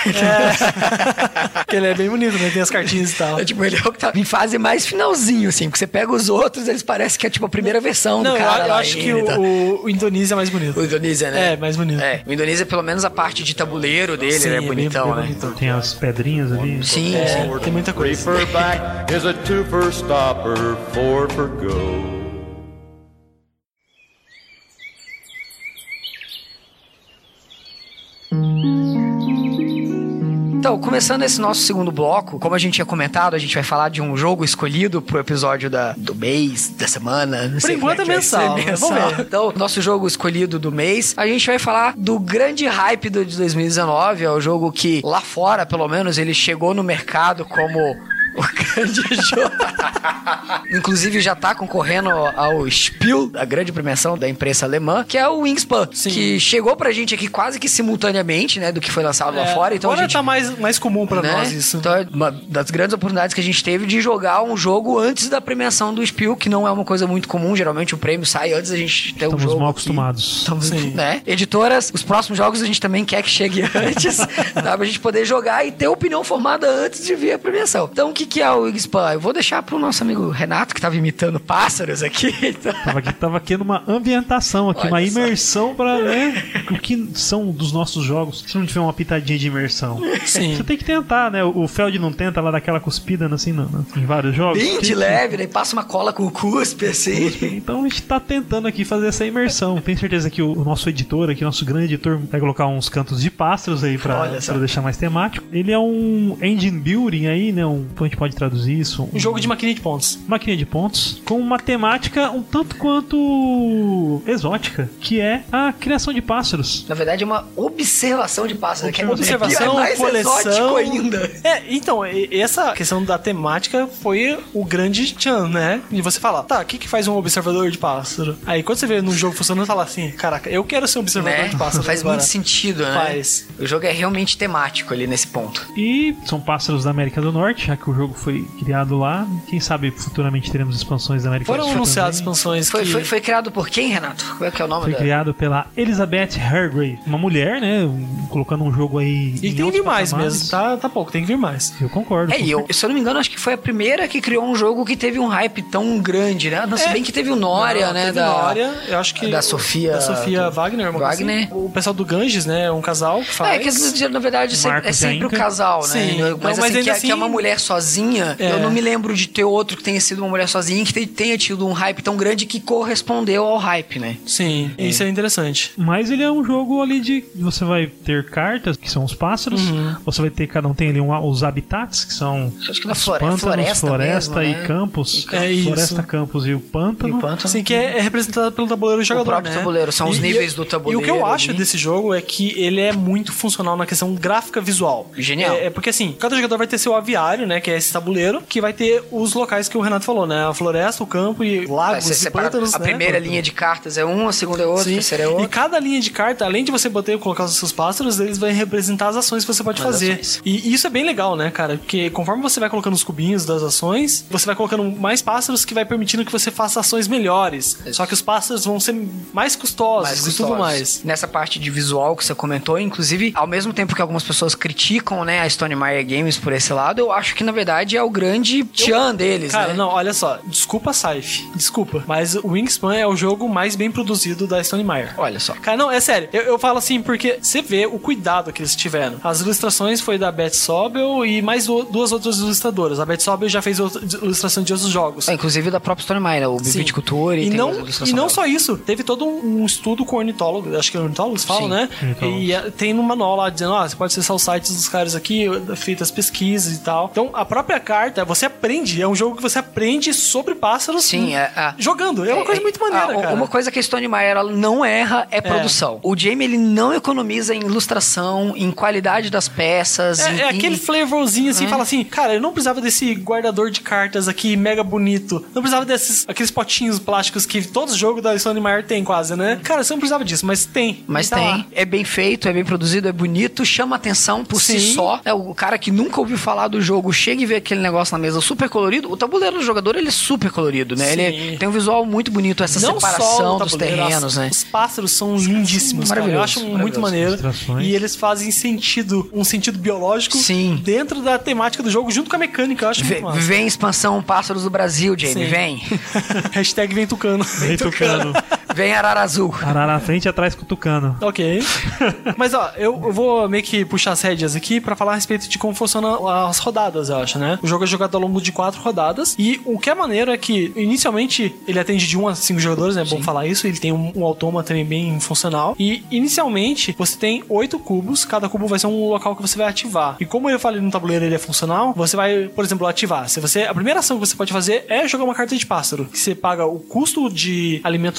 Porque ele é bem bonito, né? Tem as cartinhas e tal. Ele é o que tá em fase mais finalzinho, assim, porque você pega os outros, eles parecem que é tipo a primeira versão do cara. Eu acho que o Indonésia é mais bonito. O Indonésia, né? É, mais bonito. O Indonésia, pelo menos a parte de tabuleiro dele, é bonitão, né? Bonitão. Tem as pedrinhas ali. Sim, tem muita coisa. Back is a 2 for stopper, 4 for go. Então, começando esse nosso segundo bloco, como a gente tinha comentado, a gente vai falar de um jogo escolhido pro episódio do mês, da semana. Não sei Por enquanto é mensal. Vamos ver. Então, nosso jogo escolhido do mês, a gente vai falar do grande hype de 2019. É o jogo que, lá fora, pelo menos, ele chegou no mercado como O grande jogo. Inclusive já tá concorrendo ao Spiel, a grande premiação da imprensa alemã, que é o Wingspan, que chegou pra gente aqui quase que simultaneamente, né, do que foi lançado lá fora. Então agora a gente, tá mais comum pra nós isso. Então é uma das grandes oportunidades que a gente teve de jogar um jogo antes da premiação do Spiel, que não é uma coisa muito comum. Geralmente o prêmio sai antes da gente ter o jogo. Estamos mal acostumados. Estamos, né? Editoras, os próximos jogos a gente também quer que chegue antes, tá? Pra gente poder jogar e ter opinião formada antes de vir a premiação. Então, o que é o Wingspan? Eu vou deixar pro nosso amigo Renato, que tava imitando pássaros aqui. Tava aqui numa ambientação, aqui, uma imersão pra, né, o que são dos nossos jogos. Se não tiver uma pitadinha de imersão. Sim. Você tem que tentar, né? O Feld não tenta lá daquela cuspida, assim, em vários jogos. Bem de leve, né? Passa uma cola com o cuspe, assim. Então a gente tá tentando aqui fazer essa imersão. Tenho certeza que o nosso editor aqui, nosso grande editor, vai colocar uns cantos de pássaros aí pra deixar mais temático. Ele é um engine building aí, né? Como a gente pode traduzir isso? Um jogo de maquininha de pontos. Maquininha de pontos, com uma temática um tanto quanto exótica, que é a criação de pássaros. Na verdade, é uma observação de pássaros. Observação, mais coleção. Ainda. Então, essa questão da temática foi o grande tchan, né? E você fala, tá, o que faz um observador de pássaro? Aí quando você vê no jogo funcionando, você fala assim, caraca, eu quero ser um observador de pássaro. Faz agora. muito sentido, né? Faz. O jogo é realmente temático ali nesse ponto. E são pássaros da América do Norte, já que o jogo foi criado lá. Quem sabe futuramente teremos expansões da América do Sul. Foram anunciadas expansões Foi criado por quem, Renato? Qual é que é o nome Foi criado pela Elizabeth Hargrave, uma mulher, né? Colocando um jogo aí. E tem que vir mais mesmo, tá pouco, tem que vir mais. Eu concordo. Se eu não me engano, acho que foi a primeira que criou um jogo que teve um hype tão grande, né? Se bem que teve o Noria, né? Noria, eu acho que. Da Sofia Wagner, Wagner. Assim. O pessoal do Ganges, né? Um casal que faz. Que na verdade é sempre o casal, né? Sim. Mas, não, assim, que é uma mulher sozinha, eu não me lembro de ter outro que tenha sido uma mulher sozinha que tenha tido um hype tão grande que correspondeu ao hype, né? Sim, isso é interessante. Mas ele é um jogo ali de... Você vai ter cartas, que são os pássaros. Você vai ter, cada um tem ali os habitats, que são acho que na floresta mesmo, e né? campos. Isso. Floresta, campos e o pântano. Sim, que é representado pelo tabuleiro do jogador, o próprio tabuleiro, são os níveis do tabuleiro. E o que eu acho desse jogo é que ele é muito funcional na questão gráfica visual. Genial. Porque assim, cada jogador vai ter seu aviário, né, que é esse tabuleiro, que vai ter os locais que o Renato falou, né, a floresta, o campo e lagos e pântanos, a primeira linha de cartas é uma, a segunda é outra, a terceira é outra. E cada linha de carta, além de você botar e colocar os seus pássaros, eles vão representar as ações que você pode fazer. E isso é bem legal, né, cara, porque conforme você vai colocando os cubinhos das ações, você vai colocando mais pássaros que vai permitindo que você faça ações melhores. Só que os pássaros vão ser mais custosos e tudo mais. Nessa parte de visual que você comentou, inclusive, ao mesmo tempo que algumas pessoas criticam, né, a Stone Meyer Games por esse lado, eu acho que na verdade é o grande tchan deles, cara, né? Não, olha só, desculpa, Saif, desculpa, mas o Wingspan é o jogo mais bem produzido da Stone Meyer. Olha só. Cara, não, é sério, eu falo assim porque você vê o cuidado que eles tiveram. As ilustrações foi da Beth Sobel e mais duas outras ilustradoras. A Beth Sobel já fez ilustração de outros jogos. Inclusive da própria Stone Meyer, o Viticultura e não só isso, teve todo um estudo com ornitólogo, acho que ornitólogos falam, né? E tem no manual lá dizendo, você pode acessar os sites dos caras aqui, feitas pesquisas e tal. Então, a própria carta, você aprende, é um jogo que você aprende sobre pássaros jogando. É uma coisa muito maneira, cara. Uma coisa que a Stone Meyer ela não erra é produção. O Jamie, ele não economiza em ilustração, em qualidade das peças. Aquele flavorzinho assim, fala assim, cara, eu não precisava desse guardador de cartas aqui, mega bonito. Não precisava aqueles potinhos plásticos que todo jogo da Stone Meyer tem quase, né? Cara, você não precisava disso, mas tem. Mas tem. Lá. É bem feito, é bem produzido, é bonito, chama atenção por si só. O cara que nunca ouviu falar do jogo chega e vê aquele negócio na mesa super colorido. O tabuleiro do jogador, ele é super colorido, né? Ele tem um visual muito bonito, essa separação dos terrenos, né? Os pássaros são lindíssimos, maravilhoso. Eu acho muito maneiro. E eles fazem um sentido biológico dentro da temática do jogo, junto com a mecânica. Eu acho muito massa. Vem expansão Pássaros do Brasil, Jamie, vem. Hashtag vem Tucano. Vem Tucano. Vem Arara Azul. Arara na frente e atrás com o Tucano. Ok. Mas, eu vou meio que puxar as rédeas aqui pra falar a respeito de como funcionam as rodadas, eu acho, né? O jogo é jogado ao longo de 4 rodadas. E o que é maneiro é que, inicialmente, ele atende de 1 a 5 jogadores, né? É bom falar isso. Ele tem um autômata também bem funcional. E, inicialmente, você tem 8 cubos. Cada cubo vai ser um local que você vai ativar. E como eu falei no tabuleiro, ele é funcional, você vai, por exemplo, ativar. A primeira ação que você pode fazer é jogar uma carta de pássaro. Você paga o custo de alimento dele,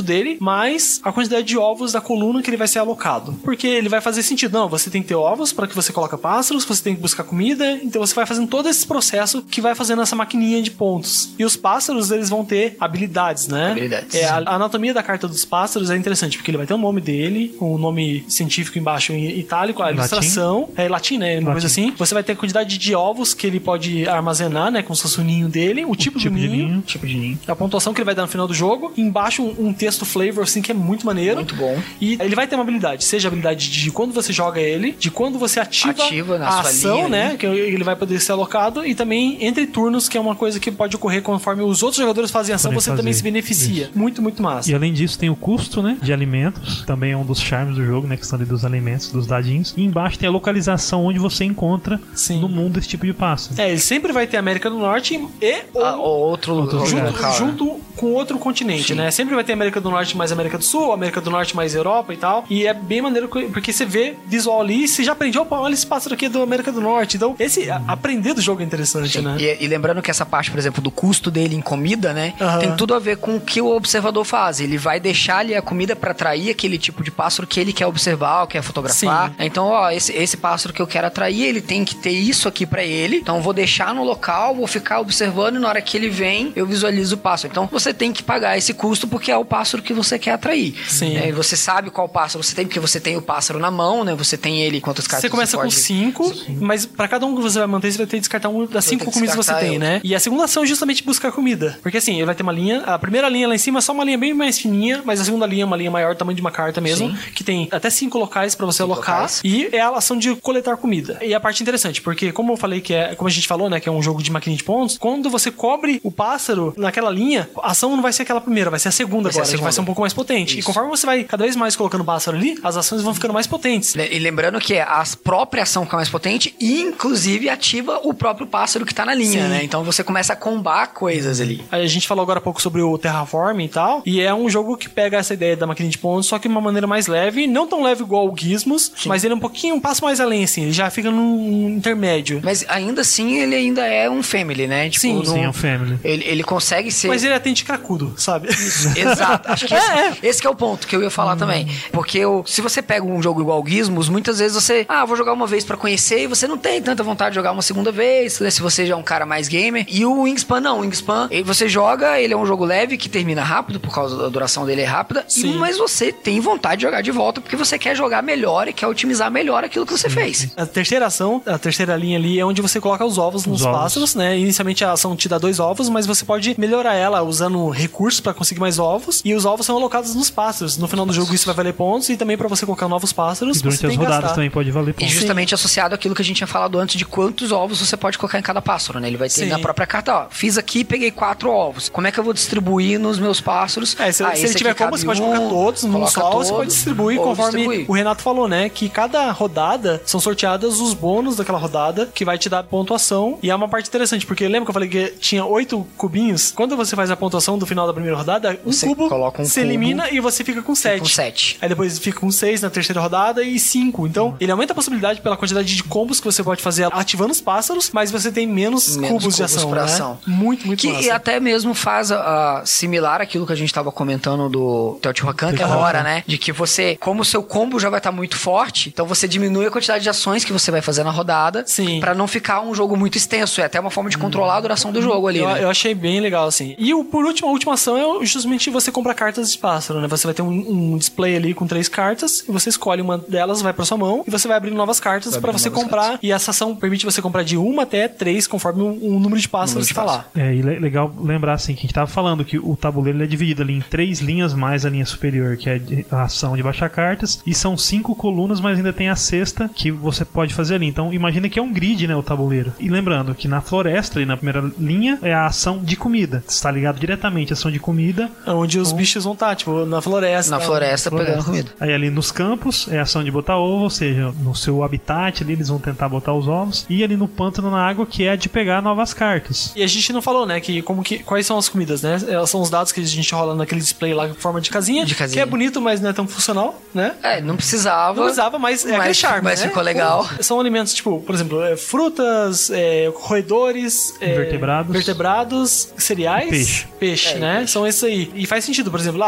mais a quantidade de ovos da coluna que ele vai ser alocado. Porque ele vai fazer sentido. Não, você tem que ter ovos para que você coloque pássaros, você tem que buscar comida, então você vai fazendo todo esse processo que vai fazendo essa maquininha de pontos. E os pássaros, eles vão ter habilidades, né? Habilidades. A anatomia da carta dos pássaros é interessante, porque ele vai ter o nome dele, o nome científico embaixo em itálico, a ilustração. É latim, né? Uma coisa assim. Você vai ter a quantidade de ovos que ele pode armazenar, né? Como se fosse o ninho dele, o tipo de ninho. Tipo de ninho. A pontuação que ele vai dar no final do jogo. E embaixo um texto flavor, assim, que é muito maneiro. Muito bom. E ele vai ter uma habilidade, seja a habilidade de quando você joga ele, de quando você ativa na a sua ação, linha, né? Que ele vai poder ser alocado. E também entre turnos, que é uma coisa que pode ocorrer conforme os outros jogadores fazem ação, você também se beneficia. Isso. Muito, muito massa. E além disso, tem o custo, né? De alimentos. Também é um dos charmes do jogo, né? Que estão ali dos alimentos, dos dadinhos. E embaixo tem a localização onde você encontra no mundo esse tipo de pássaro. Ele sempre vai ter América do Norte e outro lugar. Junto com outro continente, né? Sempre vai ter América do Norte mais América do Sul, América do Norte mais Europa e tal. E é bem maneiro porque você vê visual ali e você já aprende, opa, olha esse pássaro aqui do América do Norte. Então, aprender do jogo é interessante, né? E lembrando que essa parte, por exemplo, do custo dele em comida, né? Tem tudo a ver com o que o observador faz. Ele vai deixar ali a comida pra atrair aquele tipo de pássaro que ele quer observar, quer fotografar. Sim. Então, esse pássaro que eu quero atrair, ele tem que ter isso aqui pra ele. Então, eu vou deixar no local, vou ficar observando e na hora que ele vem, eu visualizo o pássaro. Então, você tem que pagar esse custo porque é o pássaro que você quer atrair. Sim. Você sabe qual pássaro você tem, porque você tem o pássaro na mão, né? Você tem ele, quantas cartas você começa com 5, mas pra cada um que você vai manter, você vai ter que descartar um das 5 comidas que você tem, né? E a segunda ação é justamente buscar comida. Porque assim, ele vai ter uma linha, a primeira linha lá em cima é só uma linha bem mais fininha, mas a segunda linha é uma linha maior, tamanho de uma carta mesmo, que tem até 5 locais pra você alocar, e é a ação de coletar comida. E a parte interessante, porque como eu falei como a gente falou, né, que é um jogo de maquininha de pontos, quando você cobre o pássaro naquela linha, a ação não vai ser aquela primeira, vai ser a segunda agora, que vai ser um pouco mais potente. Isso. E conforme você vai cada vez mais colocando o pássaro ali, as ações vão ficando mais potentes. E lembrando que a própria ação fica mais potente e inclusive ativa o próprio pássaro que tá na linha, né? Então você começa a combar coisas ali. A gente falou agora há pouco sobre o Terraform e tal, e é um jogo que pega essa ideia da maquininha de pontos, só que de uma maneira mais leve, não tão leve igual o Gizmos, mas ele é um passo mais além, assim, ele já fica num intermédio. Mas ainda assim, ele ainda é um family, né? Tipo, sim, é um family. Ele consegue ser... Mas ele atende cracudo, sabe? Isso, exato. Acho que esse que é o ponto que eu ia falar também. Porque se você pega um jogo igual o Gizmos, muitas vezes você, vou jogar uma vez pra conhecer, e você não tem tanta vontade de jogar uma segunda vez, né, se você já é um cara mais gamer. E o Wingspan não, o Wingspan, você joga, ele é um jogo leve, que termina rápido, por causa da duração dele é rápida, mas você tem vontade de jogar de volta, porque você quer jogar melhor e quer otimizar melhor aquilo que você fez. A terceira ação, a terceira linha ali, é onde você coloca os ovos nos pássaros, né? Inicialmente a ação te dá 2 ovos, mas você pode melhorar ela usando recursos pra conseguir mais ovos, e os ovos são alocados nos pássaros. No final do jogo isso vai valer pontos, e também pra você colocar novos pássaros, e durante as rodadas também pode valer pontos. E justamente associado àquilo que a gente tinha falado antes de quantos ovos você pode colocar em cada pássaro, né? Ele vai ter na própria carta, fiz aqui, peguei 4 ovos. Como é que eu vou distribuir nos meus pássaros? Se ele tiver como, você pode colocar todos num só, você pode distribuir conforme o Renato falou, né? Que cada rodada são sorteadas os bônus daquela rodada, que vai te dar pontuação. E é uma parte interessante, porque lembra que eu falei que tinha 8 cubinhos? Quando você faz a pontuação do final da primeira rodada, você cubo coloca se elimina e você fica com 7. Aí depois fica com 6 na terceira rodada e 5. Então, ele aumenta a possibilidade pela quantidade de combos que você pode fazer ativando os pássaros, mas você tem menos cubos de ação, né? Muito massa. E até mesmo faz similar àquilo que a gente tava comentando do Teotihuacan, que agora, né? De que você, como o seu combo já vai estar muito forte, então você diminui a quantidade de ações que você vai fazer na rodada, pra não ficar um jogo muito extenso. É até uma forma de controlar a duração do jogo ali, né? Eu achei bem legal, assim. E por último, a última ação é justamente você comprar cartas de pássaro, né? Você vai ter um display ali com 3 cartas, e você escolhe uma delas, vai pra sua mão, e você vai abrindo novas cartas pra você comprar. E essa ação permite você comprar de 1 até 3, conforme o número de pássaros que tá lá. E legal lembrar, assim, que a gente tava falando que o tabuleiro ele é dividido ali em 3 linhas mais a linha superior, que é a ação de baixar cartas, e são 5 colunas, mas ainda tem a sexta que você pode fazer ali. Então, imagina que é um grid, né, o tabuleiro. E lembrando que na floresta, ali na primeira linha, é a ação de comida. Está ligado diretamente à ação de comida. Onde os bichos vão estar, tipo, na floresta. Na floresta pegando comida. Aí ali nos campos, é a ação de botar ovo, ou seja, no seu habitat ali, eles vão tentar botar os ovos. E ali no pântano, na água, que é a de pegar novas cartas. E a gente não falou, né, quais são as comidas, né? Elas são os dados que a gente rola naquele display lá em forma de casinha. Que é bonito, mas não é tão funcional, né? Não precisava. Não precisava, mas é aquele charme, mas né? Ficou legal. São alimentos, tipo, por exemplo, frutas, roedores, vertebrados, cereais, peixe, né? São esses aí. E faz sentido, por exemplo,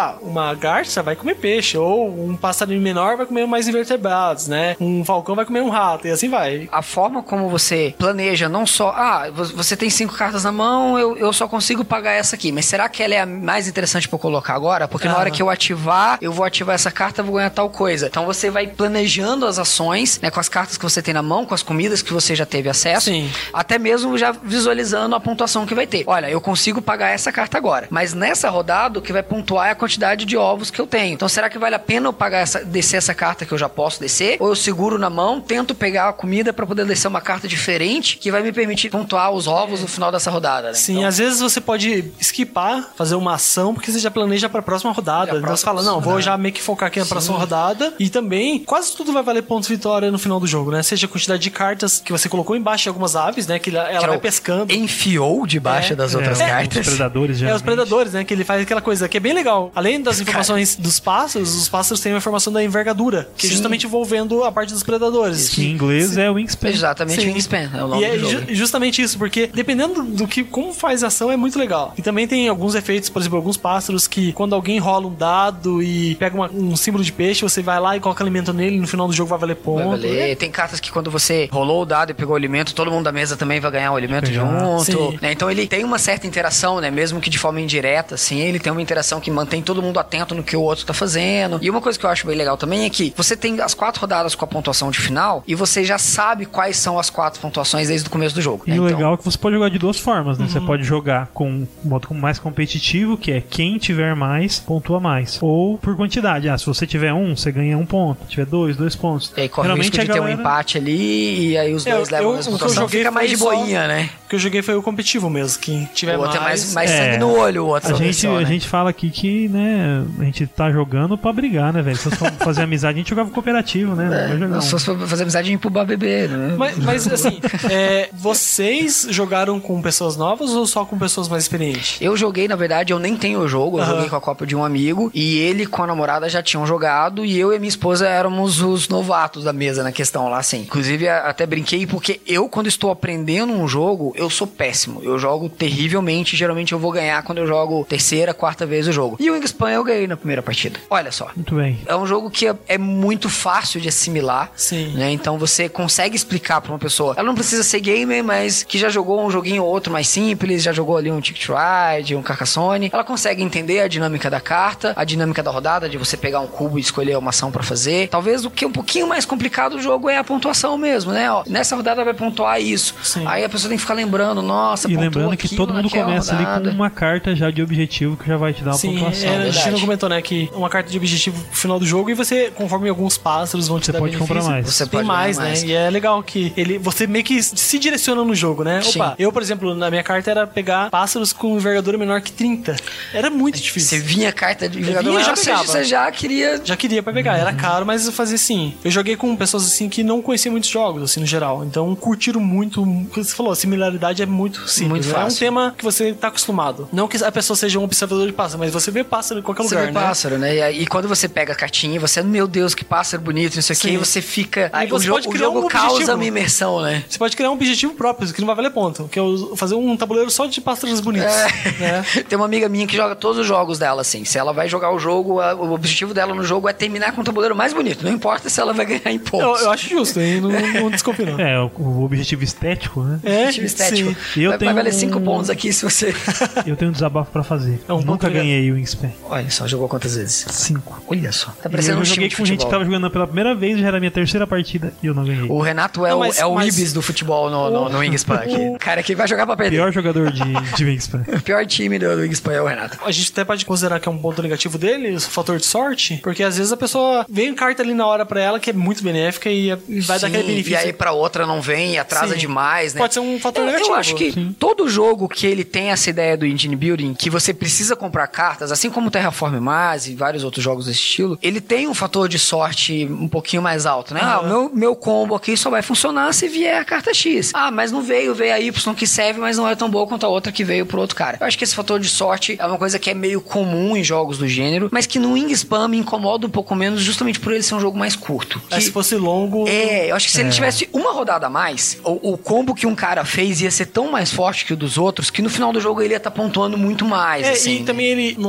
uma garça vai comer peixe, ou um passarinho menor vai comer mais invertebrados, né? Um falcão vai comer um rato, e assim vai. A forma como você planeja, não só, você tem 5 cartas na mão, eu só consigo pagar essa aqui, mas será que ela é a mais interessante pra eu colocar agora? Porque na hora que eu ativar, eu vou ativar essa carta, vou ganhar tal coisa. Então você vai planejando as ações, né, com as cartas que você tem na mão, com as comidas que você já teve acesso, Sim. até mesmo já visualizando a pontuação que vai ter. Olha, eu consigo pagar essa carta agora, mas nessa rodada o que vai pontuar é a quantidade de ovos que eu tenho. Então será que vale a pena eu pagar descer essa carta que eu já posso descer? Ou eu seguro na mão, tento pegar a comida pra poder descer uma carta diferente que vai me permitir pontuar os ovos no final dessa rodada, né? Sim, então, às vezes você pode skipar, fazer uma ação, porque você já planeja pra próxima rodada. Então você fala, não, vou já meio que focar aqui na próxima rodada. E também, quase tudo vai valer pontos de vitória no final do jogo, né? Seja a quantidade de cartas que você colocou embaixo de algumas aves, né? Que ela vai pescando. Enfiou debaixo das outras cartas. Os predadores, os predadores, né? Que ele faz aquela coisa que é bem legal. Além das informações dos pássaros, os pássaros têm a informação da envergadura, que é justamente envolvendo a parte dos predadores. Que em inglês é o Wingspan. Exatamente, Wingspan. É o nome do jogo. Justamente isso, porque dependendo do que, como faz a ação, é muito legal. E também tem alguns efeitos, por exemplo, alguns pássaros que quando alguém rola um dado e pega um símbolo de peixe, você vai lá e coloca alimento nele e no final do jogo vai valer ponto. Vai valer. Tem cartas que quando você rolou o dado e pegou o alimento, todo mundo da mesa também vai ganhar o alimento junto. Né? Então ele tem uma certa interação, né? Mesmo que de forma indireta, assim, ele tem uma interação que mantém todo mundo atento no que o outro tá fazendo. E uma coisa que eu acho bem legal também é que você tem as 4 rodadas com a pontuação de final e você já sabe quais são as 4 pontuações desde o começo do jogo. E né? o legal é que você pode jogar de 2 formas, né? Você pode jogar com um modo mais competitivo, que é quem tiver mais, pontua mais. Ou por quantidade. Se você tiver 1, você ganha 1 ponto. Se tiver 2 pontos. E aí corre o risco de ter um empate ali e aí os dois levam a mesma pontuação. Fica mais de boinha, né? O que eu joguei foi o competitivo mesmo. Quem tiver o outro mais... é mais sangue no olho, o outro. A gente fala aqui que, né, a gente tá jogando pra brigar, né, velho? Se fosse fazer amizade, a gente jogava cooperativo, né? Se fosse pra fazer amizade, a gente ia pro beber, né? Mas assim, vocês jogaram com pessoas novas ou só com pessoas mais experientes? Eu joguei, na verdade, eu nem tenho o jogo, eu joguei com a cópia de um amigo e ele com a namorada já tinham jogado e eu e minha esposa éramos os novatos da mesa na questão lá, assim. Inclusive, até brinquei porque eu, quando estou aprendendo um jogo, eu sou péssimo. Eu jogo terrivelmente, geralmente eu vou ganhar quando eu jogo 3ª, 4ª vez o jogo. E o Wingspan eu ganhei na primeira partida. Olha só. Muito bem. É um jogo que é muito fácil de assimilar. Sim. Né? Então você consegue explicar pra uma pessoa. Ela não precisa ser gamer, mas que já jogou um joguinho ou outro mais simples, já jogou ali um Ticket Ride, um Carcassonne. Ela consegue entender a dinâmica da carta, a dinâmica da rodada, de você pegar um cubo e escolher uma ação pra fazer. Talvez o que é um pouquinho mais complicado do jogo é a pontuação mesmo, né? Ó, nessa rodada vai pontuar isso. Sim. Aí a pessoa tem que ficar lembrando, nossa, e lembrando que todo mundo começa ali com uma carta já de objetivo que já vai te dar uma pontuação. A gente não comentou, né, que uma carta de objetivo no final do jogo e você, conforme alguns pássaros vão te dar benefício, comprar mais. Você tem mais, né? E é legal que você meio que se direciona no jogo, né? Sim. Opa, eu, por exemplo, na minha carta era pegar pássaros com envergadura menor que 30. Era muito difícil. Você vinha carta de envergadura menor, você já queria... Já queria pra pegar. Era caro, mas eu fazia assim. Eu joguei com pessoas assim que não conheciam muitos jogos, assim, no geral. Então curtiram muito. Você falou, a similaridade é muito simples. Muito fácil. É um tema que você tá acostumado. Não que a pessoa seja um observador de pássaro, mas você vê pássaro em qualquer lugar, né? Você vê pássaro, né? E quando você pega a cartinha, você, meu Deus, que pássaro bonito, não sei o que, você fica... Aí o jogo causa uma imersão, né? Você pode criar um objetivo próprio, que não vai valer ponto. Que é fazer um tabuleiro só de pássaros bonitos. Né? Tem uma amiga minha que joga todos os jogos dela, assim. Se ela vai jogar o jogo, o objetivo dela no jogo é terminar com o tabuleiro mais bonito. Não importa se ela vai ganhar em pontos. Eu acho justo, hein? Não desconfio, não. O objetivo estético, né? Objetivo estético. Vai valer 5 pontos aqui se você... Eu tenho um desabafo pra fazer. Nunca ganhei o Wingspan. Olha só, jogou quantas vezes? 5. Olha só. Tá parecendo eu joguei com gente que tava jogando pela primeira vez, já era a minha 3ª partida e eu não ganhei. O Renato é o Ibis do futebol no Wingspan aqui. O cara que vai jogar pra perder. Pior jogador de Wingspan. O pior time do Wingspan é o Renato. A gente até pode considerar que é um ponto negativo dele, o fator de sorte, porque às vezes a pessoa vem carta ali na hora pra ela que é muito benéfica e vai dar aquele benefício. E aí pra outra não vem e atrasa demais, né? Pode ser um fator negativo. Eu acho que todo jogo que ele tem essa ideia do engine building, que você precisa comprar cartas, assim como Terraform Mars e vários outros jogos desse estilo, ele tem um fator de sorte um pouquinho mais alto, né? Meu combo aqui só vai funcionar se vier a carta X. Mas não veio a Y que serve, mas não é tão boa quanto a outra que veio pro outro cara. Eu acho que esse fator de sorte é uma coisa que é meio comum em jogos do gênero, mas que no Wingspan me incomoda um pouco menos justamente por ele ser um jogo mais curto. Se fosse longo... eu acho que se ele tivesse uma rodada a mais, o combo que um cara fez ia ser tão mais forte que o dos outros, que no final do jogo ele ia estar pontuando muito mais, assim, e também ele não abre tanto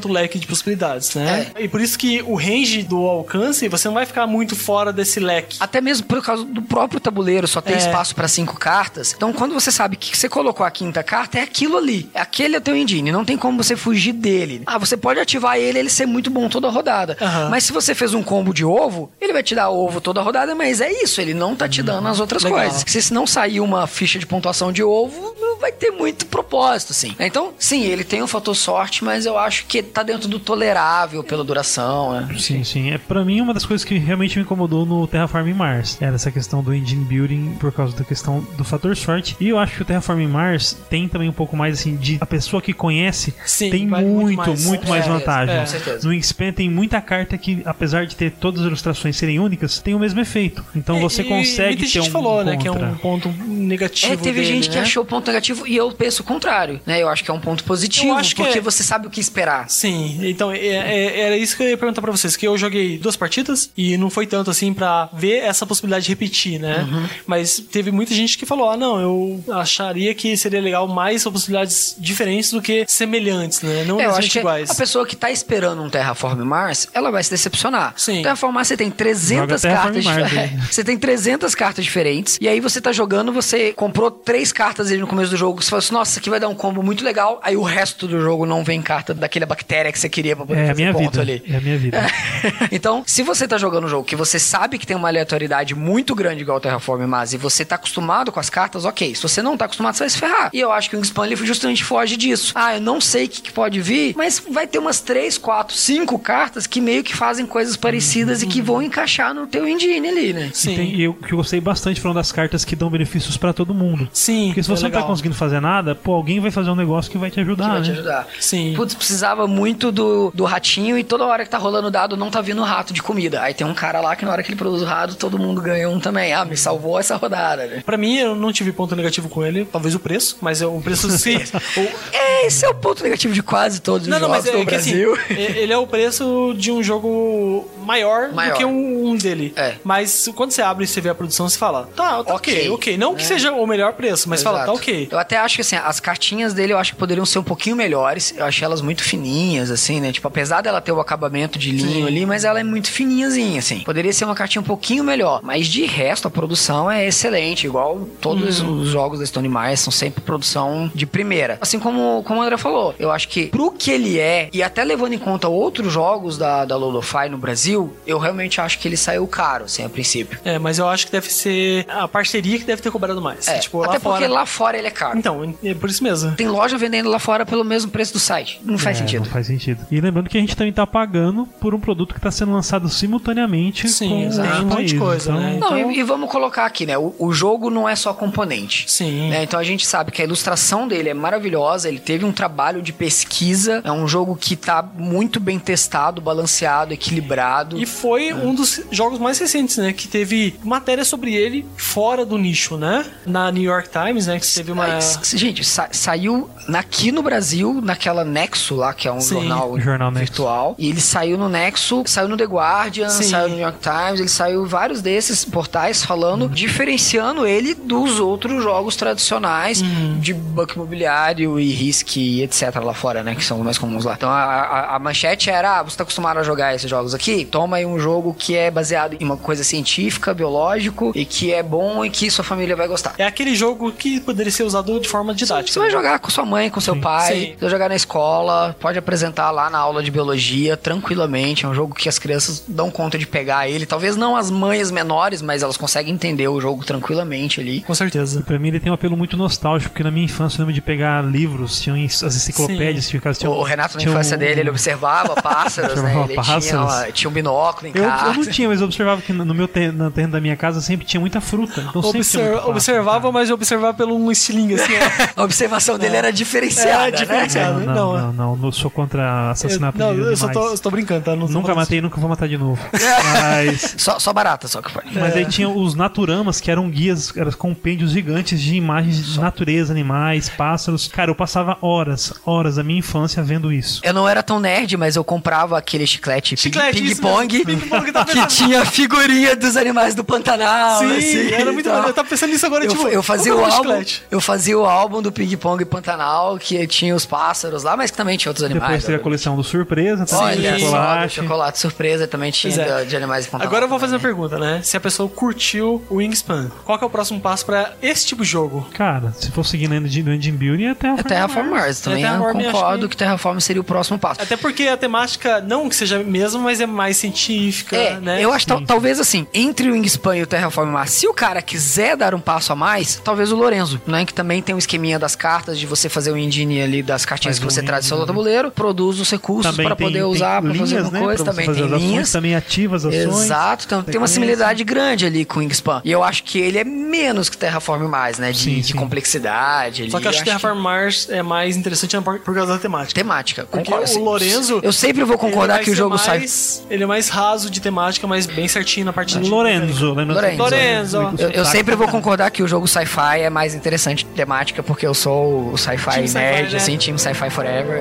tanto leque de possibilidades, né? E por isso que o range do alcance, você não vai ficar muito fora desse leque. Até mesmo por causa do próprio tabuleiro, só tem espaço para 5 cartas. Então, quando você sabe que você colocou a quinta carta, é aquilo ali. Aquele é o teu engine, não tem como você fugir dele. Você pode ativar ele ser muito bom toda a rodada. Mas se você fez um combo de ovo, ele vai te dar ovo toda a rodada, mas é isso, ele não tá te dando as outras coisas. Se não sair uma ficha de pontuação de ovo, não vai ter muito propósito, assim. Então, sim, ele tem um fator sorte, mas eu acho que tá dentro do tolerável pela duração, né? Sim. Pra mim, uma das coisas que realmente me incomodou no Terraforming Mars era essa questão do engine building por causa da questão do fator sorte. E eu acho que o Terraforming Mars tem também um pouco mais, assim, de a pessoa que conhece tem muito mais vantagem. Com certeza. No Wingspan tem muita carta que, apesar de ter todas as ilustrações serem únicas, tem o mesmo efeito. Então você consegue ter gente falou, né, que é um ponto negativo teve dele, gente que achou ponto negativo e eu penso o contrário, né? Eu acho que é um ponto positivo, porque você sabe o que esperar. Sim, então era isso que eu ia perguntar pra vocês, que eu joguei 2 partidas e não foi tanto assim pra ver essa possibilidade de repetir, né? Mas teve muita gente que falou, não, eu acharia que seria legal mais possibilidades diferentes do que semelhantes, né? Não necessariamente iguais. A pessoa que tá esperando um Terraforming Mars, ela vai se decepcionar. Sim. Terraforming Mars, você tem 300 cartas. Você tem 300 cartas diferentes. E aí você tá jogando, você comprou 3 cartas ali no começo do jogo. Você fala assim, nossa, isso aqui vai dar um combo muito legal. Aí o resto do jogo não vem carta daquela bactéria que você queria pra poder fazer ponto ali. É a minha vida. Então, se você tá jogando um jogo que você sabe que tem uma aleatoriedade muito grande igual o Terraforming Mars e você tá acostumado com as cartas, ok. Se você não tá acostumado, você vai se ferrar. E eu acho que o Wingspan justamente foge disso. Eu não sei o que pode vir, mas vai ter umas 3, 4, 5 cartas que meio que fazem coisas parecidas e que vão encaixar no teu engine ali, né? Sim. E eu gostei bastante falando das cartas que dão benefícios pra todo mundo. Sim. Porque se você não tá conseguindo fazer nada, alguém vai fazer um negócio que vai te ajudar, vai te ajudar. Sim. Putz, precisava muito do ratinho e toda hora que tá rolando o dado não tá vindo rato de comida. Aí tem um cara lá que na hora que ele produz o rato, todo mundo ganha um também. Me salvou essa rodada, né? Pra mim, eu não tive ponto negativo com ele. Talvez o preço, mas o preço sim. Esse é o ponto negativo de quase todos os jogos do Brasil. Assim, ele é o preço de um jogo maior. Do que um dele. Mas quando você abre e você vê a produção, você fala, tá ok. Não que seja o melhor preço, mas fala, tá ok. Eu até acho que assim, as cartinhas dele eu acho que poderiam ser um pouquinho melhores. Eu achei elas muito fininhas, assim, né? Tipo, apesar dela ter o acabamento de linho ali, mas ela é muito fininhazinha, assim. Poderia ser uma cartinha um pouquinho melhor. Mas de resto, a produção é excelente. Igual todos os jogos da Stone Maier são sempre produção de primeira. Assim como o André falou, eu acho que pro que ele é, e até levando em conta outros jogos da Lo-Fi no Brasil, eu realmente acho que ele saiu caro, assim, a princípio. Mas eu acho que deve ser a parceria que deve ter cobrado mais. Tipo, até porque lá fora ele é caro. Então, é por isso mesmo. Tem loja vendendo lá fora pelo mesmo preço do site. Não faz sentido. Não faz sentido. E lembrando que a gente também tá pagando por um produto que tá sendo lançado simultaneamente com um monte de coisa, então, né? Não, e vamos colocar aqui, né? O jogo não é só componente. Sim. Né? Então a gente sabe que a ilustração dele é maravilhosa, ele teve um trabalho de pesquisa, é um jogo que tá muito bem testado, balanceado, equilibrado. E foi um dos jogos mais recentes, né? Que teve matéria sobre ele fora do nicho, né? Na New York Times, né? Que teve uma... Gente, saiu aqui no Brasil, naquela Nexo lá, que é um jornal virtual. E ele saiu no Nexo, saiu no The Guardian, saiu no New York Times, ele saiu em vários desses portais falando, diferenciando ele dos outros jogos tradicionais de banco imobiliário e Risk e etc. lá fora, né? Que são mais comuns lá. Então a manchete era, você tá acostumado a jogar esses jogos aqui? Toma aí um jogo que é baseado em uma coisa científica, biológico, e que é bom e que sua família vai gostar. É aquele jogo que poderia ser usado de forma didática. Você vai jogar com sua mãe, com seu pai, você vai jogar na escola, pode apresentar lá na aula de biologia, tranquilamente. É um jogo que as crianças dão conta de pegar ele. Talvez não as mães menores, mas elas conseguem entender o jogo tranquilamente ali. Com certeza. E pra mim ele tem um apelo muito nostálgico, porque na minha infância eu lembro de pegar livros, tinham as enciclopédias. O Renato, na infância dele, ele observava pássaros, né? Ele tinha um binóculo em casa. Eu não tinha, mas eu observava que no terreno da minha casa sempre tinha muita fruta. Então observava, mas eu observava pelo um estilingue, assim. A observação dele era diferenciada, né? Não sou contra assassinato de animais. Eu só tô brincando, tá? Nunca matei, nunca vou matar de novo. Mas... só barata, só que pode. Mas aí tinha os naturamas, que eram guias, eram compêndios gigantes de imagens de natureza, animais, pássaros. Cara, eu passava horas da minha infância vendo isso. Eu não era tão nerd, mas eu comprava aquele chiclete Pig Pong. Pong, que tinha a figurinha dos animais do Pantanal. Sim, assim, era muito bom. Eu tava pensando nisso agora, eu fazia o álbum do Ping Pong Pantanal, que tinha os pássaros lá, mas que também tinha outros animais. Depois teve a coleção do Surpresa, também. Chocolate surpresa também tinha de animais de Pantanal. Agora eu vou fazer uma pergunta, né? Se a pessoa curtiu o Wingspan, qual que é o próximo passo pra esse tipo de jogo? Cara, se for seguir no Engine Building, é Terraform Mars. Também concordo que Terraform seria o próximo passo. Até porque a temática, não que seja a mesma, mas é mais científica, né? Eu acho que talvez assim, entre o Wingspan e o Terraform Mars, se o cara quiser dar um passo a mais, talvez o Lorenzo, né? Que também tem um esqueminha das cartas, de você fazer o engine ali das cartinhas que você traz do seu tabuleiro, produz os recursos para poder usar, para fazer alguma coisa. Também tem linhas. Também ativa as ações. Exato, então tem uma similaridade grande ali com o Wingspan. E eu acho que ele é menos que Terraform Mars, né? De complexidade. Só que eu acho que Terraform Mars é mais interessante por causa da temática. Porque o Lorenzo... Eu sempre vou concordar que o jogo sai... Ele é mais raso de temática, mas bem certinho na parte de... Lorenzo. Eu sempre vou concordar que o jogo sci-fi é mais interessante de temática, porque eu sou o sci-fi nerd, né? Assim, Team Sci-Fi Forever.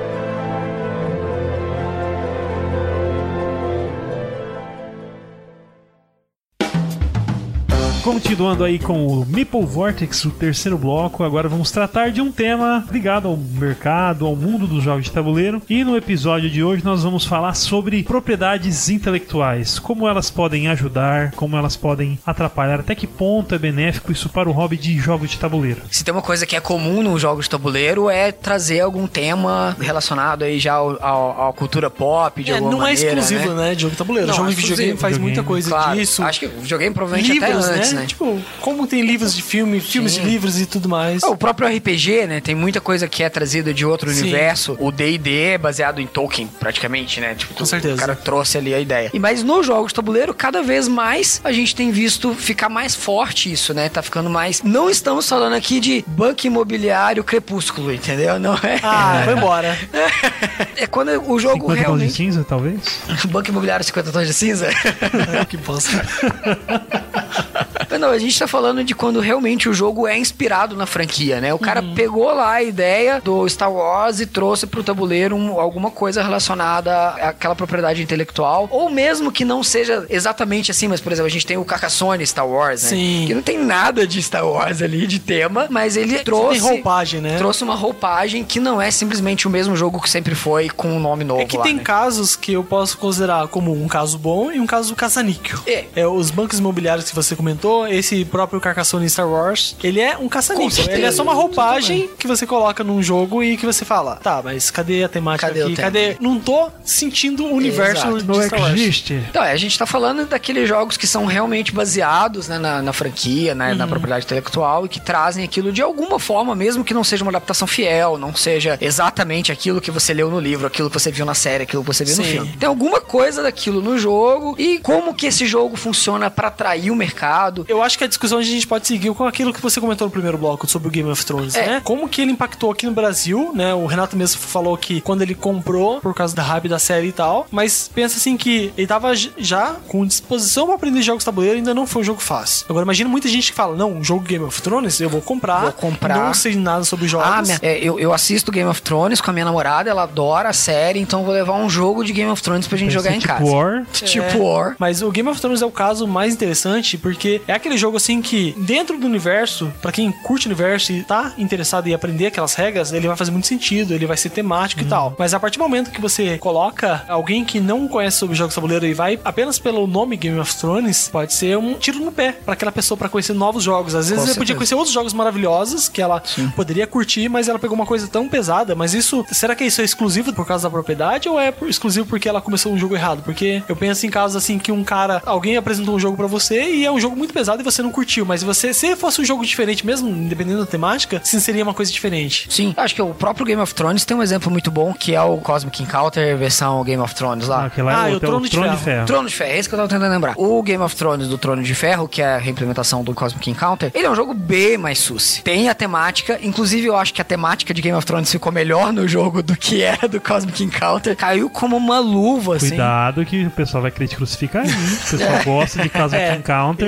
Continuando aí com o Meeple Vortex, o terceiro bloco, agora vamos tratar de um tema ligado ao mercado, ao mundo dos jogos de tabuleiro. E no episódio de hoje nós vamos falar sobre propriedades intelectuais, como elas podem ajudar, como elas podem atrapalhar, até que ponto é benéfico isso para o hobby de jogos de tabuleiro. Se tem uma coisa que é comum nos jogos de tabuleiro é trazer algum tema relacionado aí já à cultura pop, de alguma maneira. Não é exclusivo, né, de jogo de tabuleiro. O jogo de videogame faz muita coisa disso. Acho que o videogame provavelmente livros, até antes, né? Tipo, como tem livros de filmes de livros e tudo mais. O próprio RPG, né? Tem muita coisa que é trazida de outro universo. O D&D é baseado em Tolkien, praticamente, né? Tipo, com certeza. O cara trouxe ali a ideia. Mas nos jogos de tabuleiro, cada vez mais a gente tem visto ficar mais forte isso, né? Tá ficando mais... Não estamos falando aqui de banco imobiliário crepúsculo, entendeu? Não é... vai embora. É quando o jogo 50 realmente... tons de cinza, talvez? Banco imobiliário 50 tons de cinza? Que bosta. Não, a gente tá falando de quando realmente o jogo é inspirado na franquia, né? O cara pegou lá a ideia do Star Wars e trouxe pro tabuleiro alguma coisa relacionada àquela propriedade intelectual, ou mesmo que não seja exatamente assim, mas por exemplo, a gente tem o Carcassonne Star Wars, né? Sim. Que não tem nada de Star Wars ali, de tema, mas ele trouxe... Tem roupagem, né? Trouxe uma roupagem que não é simplesmente o mesmo jogo que sempre foi, com um nome novo. É que lá, tem casos que eu posso considerar como um caso bom e um caso caça-níquel. Os bancos imobiliários que você comentou, esse próprio Carcassonne Star Wars, ele é um caça-níquel. Ele é só uma roupagem que você coloca num jogo e que você fala, tá, mas cadê a temática aqui? Cadê? Não tô sentindo o universo de Star Wars. Então, a gente tá falando daqueles jogos que são realmente baseados, né, na franquia, né, na propriedade intelectual, e que trazem aquilo de alguma forma, mesmo que não seja uma adaptação fiel, não seja exatamente aquilo que você leu no livro, aquilo que você viu na série, aquilo que você viu no filme. Tem alguma coisa daquilo no jogo, e como que esse jogo funciona pra atrair o mercado. Eu acho que a discussão a gente pode seguir com aquilo que você comentou no primeiro bloco sobre o Game of Thrones, né? Como que ele impactou aqui no Brasil, né? O Renato mesmo falou que quando ele comprou, por causa da hype da série e tal, mas pensa assim que ele tava já com disposição pra aprender jogos de tabuleiro e ainda não foi um jogo fácil. Agora imagina muita gente que fala, não, um jogo Game of Thrones, eu vou comprar. Não sei nada sobre jogos. Eu assisto Game of Thrones com a minha namorada, ela adora a série, então eu vou levar um jogo de Game of Thrones pra gente jogar em casa. Tipo War. Mas o Game of Thrones é o caso mais interessante, porque é aquele jogo assim que, dentro do universo, pra quem curte o universo e tá interessado em aprender aquelas regras, ele vai fazer muito sentido, ele vai ser temático e tal. Mas a partir do momento que você coloca alguém que não conhece sobre jogos de tabuleiro e vai apenas pelo nome Game of Thrones, pode ser um tiro no pé pra aquela pessoa pra conhecer novos jogos. Às vezes ela podia conhecer outros jogos maravilhosos que ela poderia curtir, mas ela pegou uma coisa tão pesada. Mas isso, será que isso é exclusivo por causa da propriedade ou é exclusivo porque ela começou um jogo errado? Porque eu penso em casos assim que alguém apresentou um jogo pra você e é um jogo muito pesado e você não curtiu, mas se fosse um jogo diferente mesmo, independente da temática, sim, seria uma coisa diferente. Sim, acho que o próprio Game of Thrones tem um exemplo muito bom, que é o Cosmic Encounter versão Game of Thrones lá. O Trono de Ferro. Trono de Ferro, é isso que eu tava tentando lembrar. O Game of Thrones do Trono de Ferro, que é a reimplementação do Cosmic Encounter, ele é um jogo bem mais suci. Tem a temática, inclusive eu acho que a temática de Game of Thrones ficou melhor no jogo do que era do Cosmic Encounter. Caiu como uma luva, assim. Cuidado que o pessoal vai querer te crucificar aí. O pessoal gosta de Cosmic Encounter. Cara,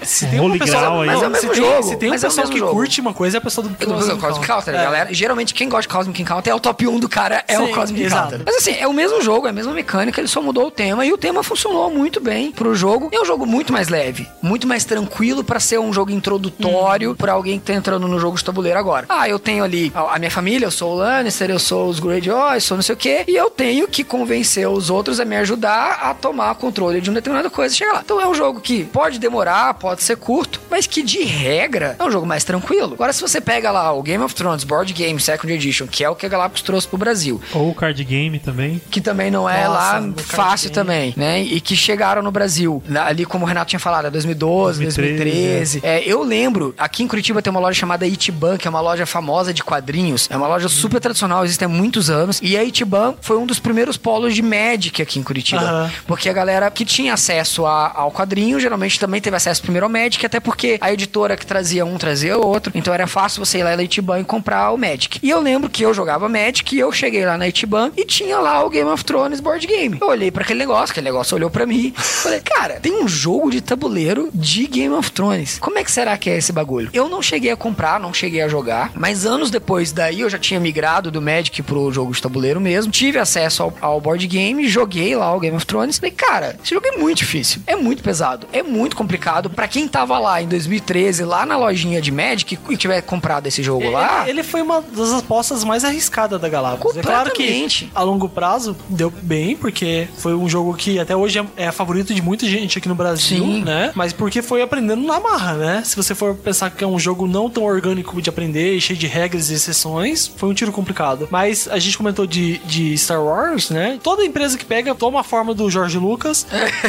se tem uma pessoa... Mas é o mesmo jogo. Se tem um pessoal que curte uma coisa, é a pessoa do Cosmic Counter. Galera, geralmente quem gosta de Cosmic Encounter é o top 1 do cara, o Cosmic Counter. Mas assim, é o mesmo jogo, é a mesma mecânica, ele só mudou o tema e o tema funcionou muito bem pro jogo. É um jogo muito mais leve, muito mais tranquilo pra ser um jogo introdutório pra alguém que tá entrando no jogo de tabuleiro agora. Eu tenho ali a minha família, eu sou o Lannister, eu sou os Greyjoy, sou não sei o quê, e eu tenho que convencer os outros a me ajudar a tomar controle de uma determinada coisa e chegar lá. Então é um jogo que pode demorar, pode ser curto, mas que de regra é um jogo mais tranquilo. Agora, se você pega lá o Game of Thrones Board Game Second Edition, que é o que a Galápagos trouxe pro Brasil. Ou o Card Game também. Que também não é lá fácil também, né? E que chegaram no Brasil, ali como o Renato tinha falado, 2012, 2013. Eu lembro, aqui em Curitiba tem uma loja chamada Ichiban, que é uma loja famosa de quadrinhos. É uma loja super tradicional, existe há muitos anos. E a Ichiban foi um dos primeiros polos de Magic aqui em Curitiba. Porque a galera que tinha acesso ao quadrinho, geralmente também teve acesso primeiro ao Magic, até porque a editora que trazia um, trazia o outro. Então era fácil você ir lá na Ichiban e comprar o Magic. E eu lembro que eu jogava Magic e eu cheguei lá na Ichiban e tinha lá o Game of Thrones Board Game. Eu olhei pra aquele negócio olhou pra mim. Falei, cara, tem um jogo de tabuleiro de Game of Thrones. Como é que será que é esse bagulho? Eu não cheguei a comprar, não cheguei a jogar, mas anos depois daí eu já tinha migrado do Magic pro jogo de tabuleiro mesmo. Tive acesso ao board game, joguei lá o Game of Thrones. Falei, cara, esse jogo é muito difícil, é muito pesado, é muito complicado. Pra quem tava lá em 2013, lá na lojinha de Magic e tiver comprado esse jogo lá... Ele foi uma das apostas mais arriscadas da Galápagos. É claro que a longo prazo deu bem, porque foi um jogo que até hoje é favorito de muita gente aqui no Brasil, né? Mas porque foi aprendendo na marra, né? Se você for pensar que é um jogo não tão orgânico de aprender e cheio de regras e exceções, foi um tiro complicado. Mas a gente comentou de Star Wars, né? Toda empresa que pega, toma a forma do George Lucas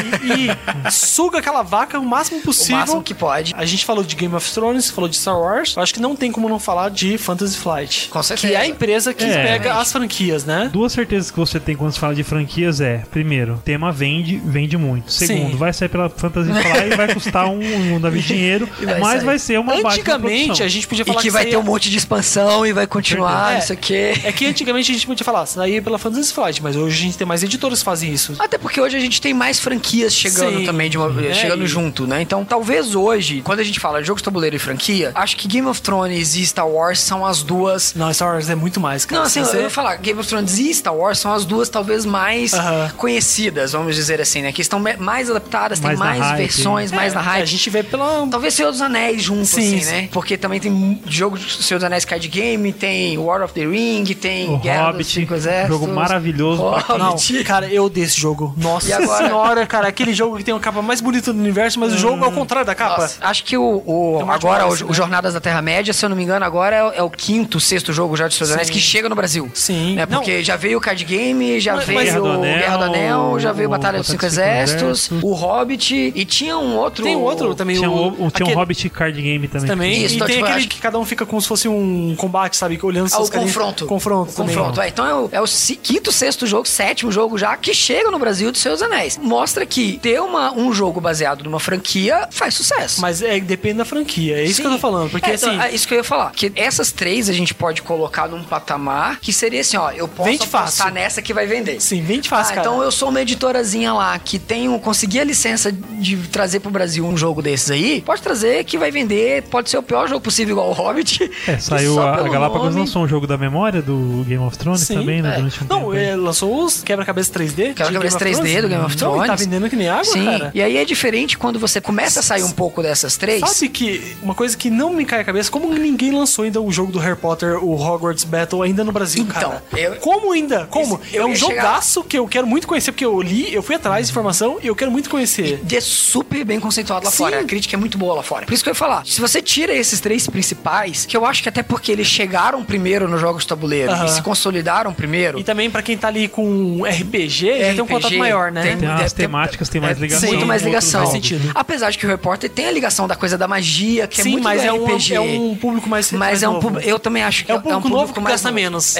e suga aquela vaca o máximo possível. O máximo que pode. A gente falou de Game of Thrones, falou de Star Wars. Eu acho que não tem como não falar de Fantasy Flight. Com certeza. Que é a empresa que pega as franquias, né? Duas certezas que você tem quando se fala de franquias primeiro, tema vende muito. Segundo, vai sair pela Fantasy Flight e vai custar um Davi dinheiro, mas vai ser uma baita antigamente, a gente podia falar que vai ter um monte de expansão e vai continuar, isso aqui. É que antigamente a gente podia falar, sair pela Fantasy Flight, mas hoje a gente tem mais editoras que fazem isso. Até porque hoje a gente tem mais franquias chegando também, chegando junto, né? Então, talvez hoje, quando a gente fala de jogo de tabuleiro e franquia, acho que Game of Thrones e Star Wars são as duas... Não, Star Wars é muito mais, cara. Não, assim, eu ia falar, Game of Thrones e Star Wars são as duas talvez mais conhecidas, vamos dizer assim, né? Que estão mais adaptadas, tem mais versões, mais na hype. A gente vê pela... Talvez Senhor dos Anéis junto, assim, né? Porque também tem jogo de Senhor dos Anéis Card Game, tem War of the Ring, tem Guerra dos Cinco Exércitos. Jogo maravilhoso. Não, cara, eu odeio esse jogo. Nossa senhora, cara, aquele jogo que tem a capa mais bonita do universo, mas o jogo é o contrário da capa. Nossa, acho que agora o Jornadas da Terra-média, se eu não me engano, agora é o quinto, sexto jogo já de Senhor dos Anéis que chega no Brasil. Sim. Né? Porque já veio o Card Game, já veio Guerra do Anel, já veio Batalha dos Cinco Exércitos, o Hobbit, e tinha um outro... Tem outro também. Tinha um Hobbit Card Game também. Isso, e tem aquele que cada um fica como se fosse um combate, sabe? Olhando o confronto. Confronto. Então é o quinto, sexto jogo, sétimo jogo já que chega no Brasil de Senhor dos Anéis. Mostra que ter um jogo baseado numa franquia faz sucesso. Mas depende da franquia. É isso que eu tô falando. Porque assim... É isso que eu ia falar. Que essas três a gente pode colocar num patamar que seria assim, ó, eu posso apostar nessa que vai vender. Sim, vende fácil, cara. Então eu sou uma editorazinha lá que consegui a licença de trazer pro Brasil um jogo desses aí, pode trazer que vai vender, pode ser o pior jogo possível igual o Hobbit. Saiu a Galápagos lançou um jogo da memória do Game of Thrones também, né? Durante um tempo. Lançou os quebra-cabeça 3D. Quebra-cabeça 3D do Game of Thrones. Tá vendendo que nem água, cara. E aí é diferente quando você começa a sair um pouco dessas três. Sabe que uma coisa que não me cai a cabeça, como ninguém lançou ainda o jogo do Harry Potter, o Hogwarts Battle, ainda no Brasil, cara? Como ainda? Como? É um jogaço que eu quero muito conhecer, porque eu fui atrás de informação e eu quero muito conhecer. E é super bem conceituado lá fora. A crítica é muito boa lá fora. Por isso que eu ia falar, se você tira esses três principais, que eu acho que até porque eles chegaram primeiro nos jogos de tabuleiro e se consolidaram primeiro. E também pra quem tá ali com RPG, já tem um contato maior, né? Tem as temáticas, tem mais ligação. Muito mais ligação. Faz sentido. Apesar de que o Harry Potter tem a ligação da coisa da magia, que é muito mas RPG. É um público mais Mas eu também acho que é um público novo que gasta menos.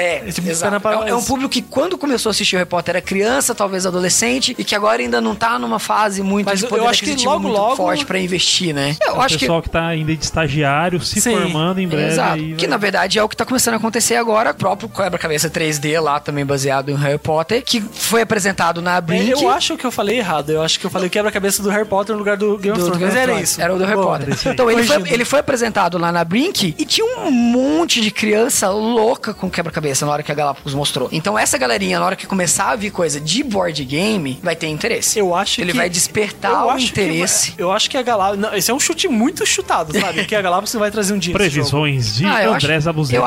É um público que quando começou a assistir o Harry Potter era criança, talvez adolescente, e que agora ainda não tá numa fase muito de poder aquisitivo muito forte pra investir, né? Eu acho o pessoal que tá ainda de estagiário, se formando em breve. Exato. Que na verdade é o que tá começando a acontecer agora. O próprio quebra-cabeça 3D lá, também baseado em Harry Potter, que foi apresentado na Brink. Eu acho que eu falei errado. Eu acho que eu falei quebra-cabeça do Harry Potter no lugar do Game of Thrones. Mas era isso. Era o do Harry Potter. Então ele foi apresentado lá na Brink e tinha um monte de criança louca com quebra-cabeça na hora que a Galápagos mostrou. Então essa galerinha, na hora que começar a vir coisa de board game, vai ter interesse. Eu acho ele vai despertar o interesse. Eu acho que a Galápagos... Esse é um chute muito chutado, sabe? Que a Galápagos vai trazer um dia. Previsões de André Zabuzeta.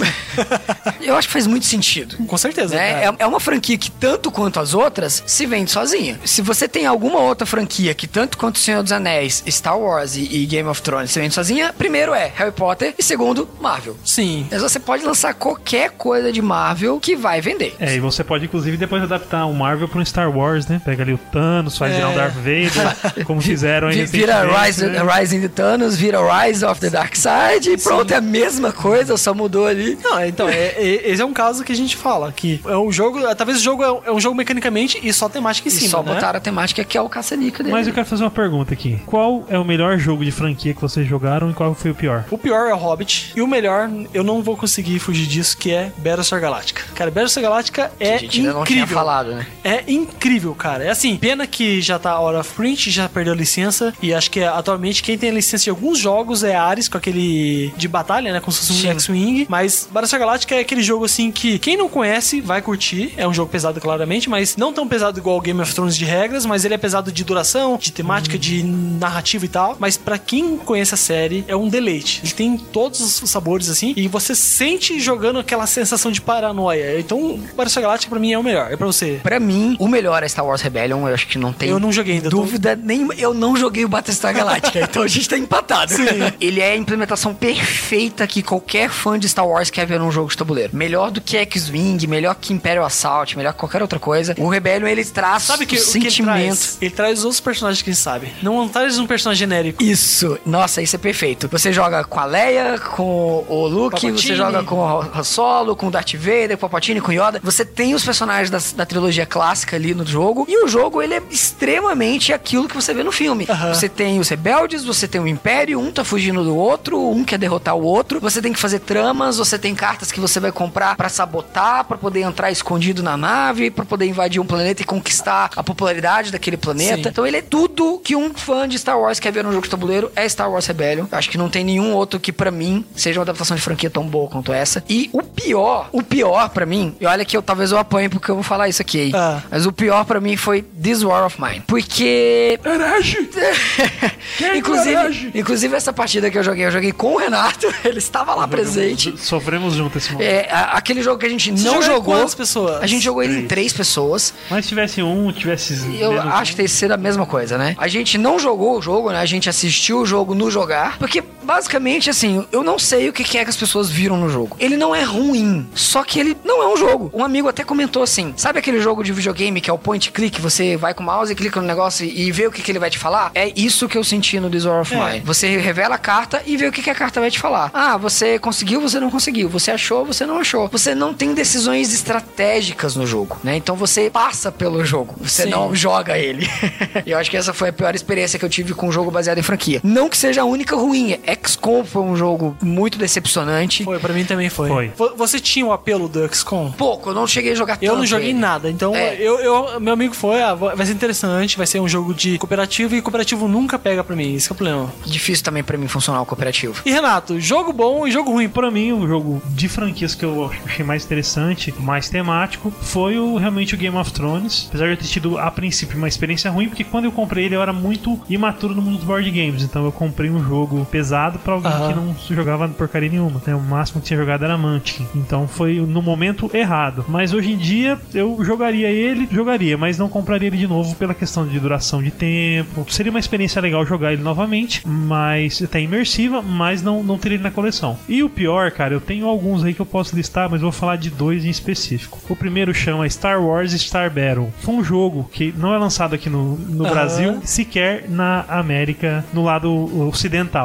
Eu acho que faz muito sentido. Com certeza. Né? É uma franquia que, tanto quanto as outras, se vende sozinha. Se você tem alguma outra franquia que, tanto quanto Senhor dos Anéis, Star Wars e Game of Thrones, se vende sozinha, primeiro é Harry Potter e segundo, Marvel. Sim. Mas você pode lançar qualquer coisa de Marvel que vai vender. E você pode, inclusive, depois adaptar o Marvel para um Star Wars, né? Pega ali o Thanos, faz virar um Darth Vader, como fizeram aí vira Rising the Thanos, vira Rise of the Dark Side e pronto, é a mesma coisa, só mudou ali. Não, então, esse é um caso que a gente fala, que é um jogo, talvez o jogo é um jogo mecanicamente e só temática em cima, só botaram a temática que é o caça-níquel dele. Mas eu quero fazer uma pergunta aqui. Qual é o melhor jogo de franquia que vocês jogaram e qual foi o pior? O pior é o Hobbit e o melhor, eu não vou conseguir fugir disso, que é Battlestar Galactica. Cara, Battlestar Galactica é incrível. A gente ainda não tinha falado, né? É incrível, cara. É assim, pena que já tá out of print, já perdeu a licença e acho que atualmente quem tem a licença de alguns jogos é a Ares, com aquele de batalha, né, com o X-Wing, mas Battlestar Galactica é aquele jogo assim que quem não conhece vai curtir. É um jogo pesado, claramente, mas não tão pesado igual o Game of Thrones de regras, mas ele é pesado de duração, de temática, de narrativa e tal. Mas pra quem conhece a série, é um deleite. Ele tem todos os sabores, assim, e você sente jogando aquela sensação de paranoia. Então, Battlestar Galactica pra mim é o melhor. É pra você. Pra mim, o melhor é Star Wars Rebellion. Eu acho que não tem eu não joguei ainda, dúvida nenhuma. Eu não joguei o Battlestar Galactica, então a gente tá empatado. Sim. Ele é a implementação perfeita que qualquer fã de Star Wars quer ver num jogo de tabuleiro. Melhor do que X-Wing, melhor que Imperial Assault, melhor que qualquer outra coisa. O Rebellion, ele traz sentimento. Ele traz os outros personagens que a gente sabe. Não traz um personagem genérico. Isso. Nossa, isso é perfeito. Você joga com a Leia, com o Luke, Palpatine. Você joga com o Han Solo, com o Darth Vader, com o Palpatine, com o Yoda. Você tem os personagens da trilogia clássica ali no jogo. E o jogo, ele é extremamente aquilo que você vê no filme. Você tem os rebeldes, você tem o Império, um tá fugindo do outro, um quer derrotar o outro. Você tem que fazer tramas, você tem cartas que você vai comprar pra sabotar, pra poder entrar escondido na nave, pra poder invadir um planeta e conquistar a popularidade daquele planeta. Sim. Então ele é tudo que um fã de Star Wars quer ver num jogo de tabuleiro, é Star Wars Rebellion. Acho que não tem nenhum outro que pra mim seja uma adaptação de franquia tão boa quanto essa. E o pior pra mim, e olha que talvez eu apanhe porque eu vou falar isso aqui, mas o pior pra mim foi This War of Mine. Porque... inclusive essa partida que eu joguei com o Renato, ele estava lá presente. Sofremos junto esse momento. Aquele jogo que a gente não jogou. Quantas pessoas? A gente jogou ele em 3 pessoas. Mas se tivesse eu acho que tem sido a mesma coisa, né? A gente não jogou o jogo, né? A gente assistiu o jogo no jogar. Porque, basicamente, assim, eu não sei o que é que as pessoas viram no jogo. Ele não é ruim, só que ele não é um jogo. Um amigo até comentou assim, sabe aquele jogo de videogame que é o point click? Você vai com o mouse e clica no negócio e vê o que ele vai te falar? É isso que eu senti no This War of Mine. Você revela a carta e vê o que a carta vai te falar. Ah, você conseguiu, você não conseguiu. Você achou, você não achou. Você não tem decisões estratégicas no jogo, né? Então você passa pelo jogo. Você não joga ele. E eu acho que essa foi a pior experiência que eu tive com um jogo baseado em franquia. Não que seja a única ruim. XCOM foi um jogo muito decepcionante. Foi, pra mim também foi. Você tinha o apelo do XCOM? Pouco, eu não cheguei a jogar tanto. Eu não joguei nada. Então, meu amigo foi, vai ser interessante, vai ser um jogo de cooperativo e cooperativo nunca pega pra mim. Esse é o problema. Difícil também pra mim funcionar o cooperativo. E Renato, jogo bom e jogo ruim? Pra mim, o jogo de franquias que eu achei mais interessante, mais temático, foi realmente o Game of Thrones. Apesar de eu ter tido, a princípio, uma experiência ruim, porque quando eu comprei ele, eu era muito imaturo no mundo dos board games. Então eu comprei um jogo pesado pra alguém que não jogava porcaria nenhuma, né? O máximo que tinha jogado era Munchkin. Então foi no momento errado. Mas hoje em dia, eu jogaria, mas não compraria ele de novo pela questão de duração de tempo. Seria uma experiência legal jogar ele novamente, mas até imersiva, mas não teria ele na coleção. E o pior, cara, eu tenho alguns aí que eu posso listar, mas vou falar de 2 em específico. O primeiro chama Star Wars Star Battle. Foi um jogo que não é lançado aqui no Brasil, sequer na América, no lado ocidental, digamos assim.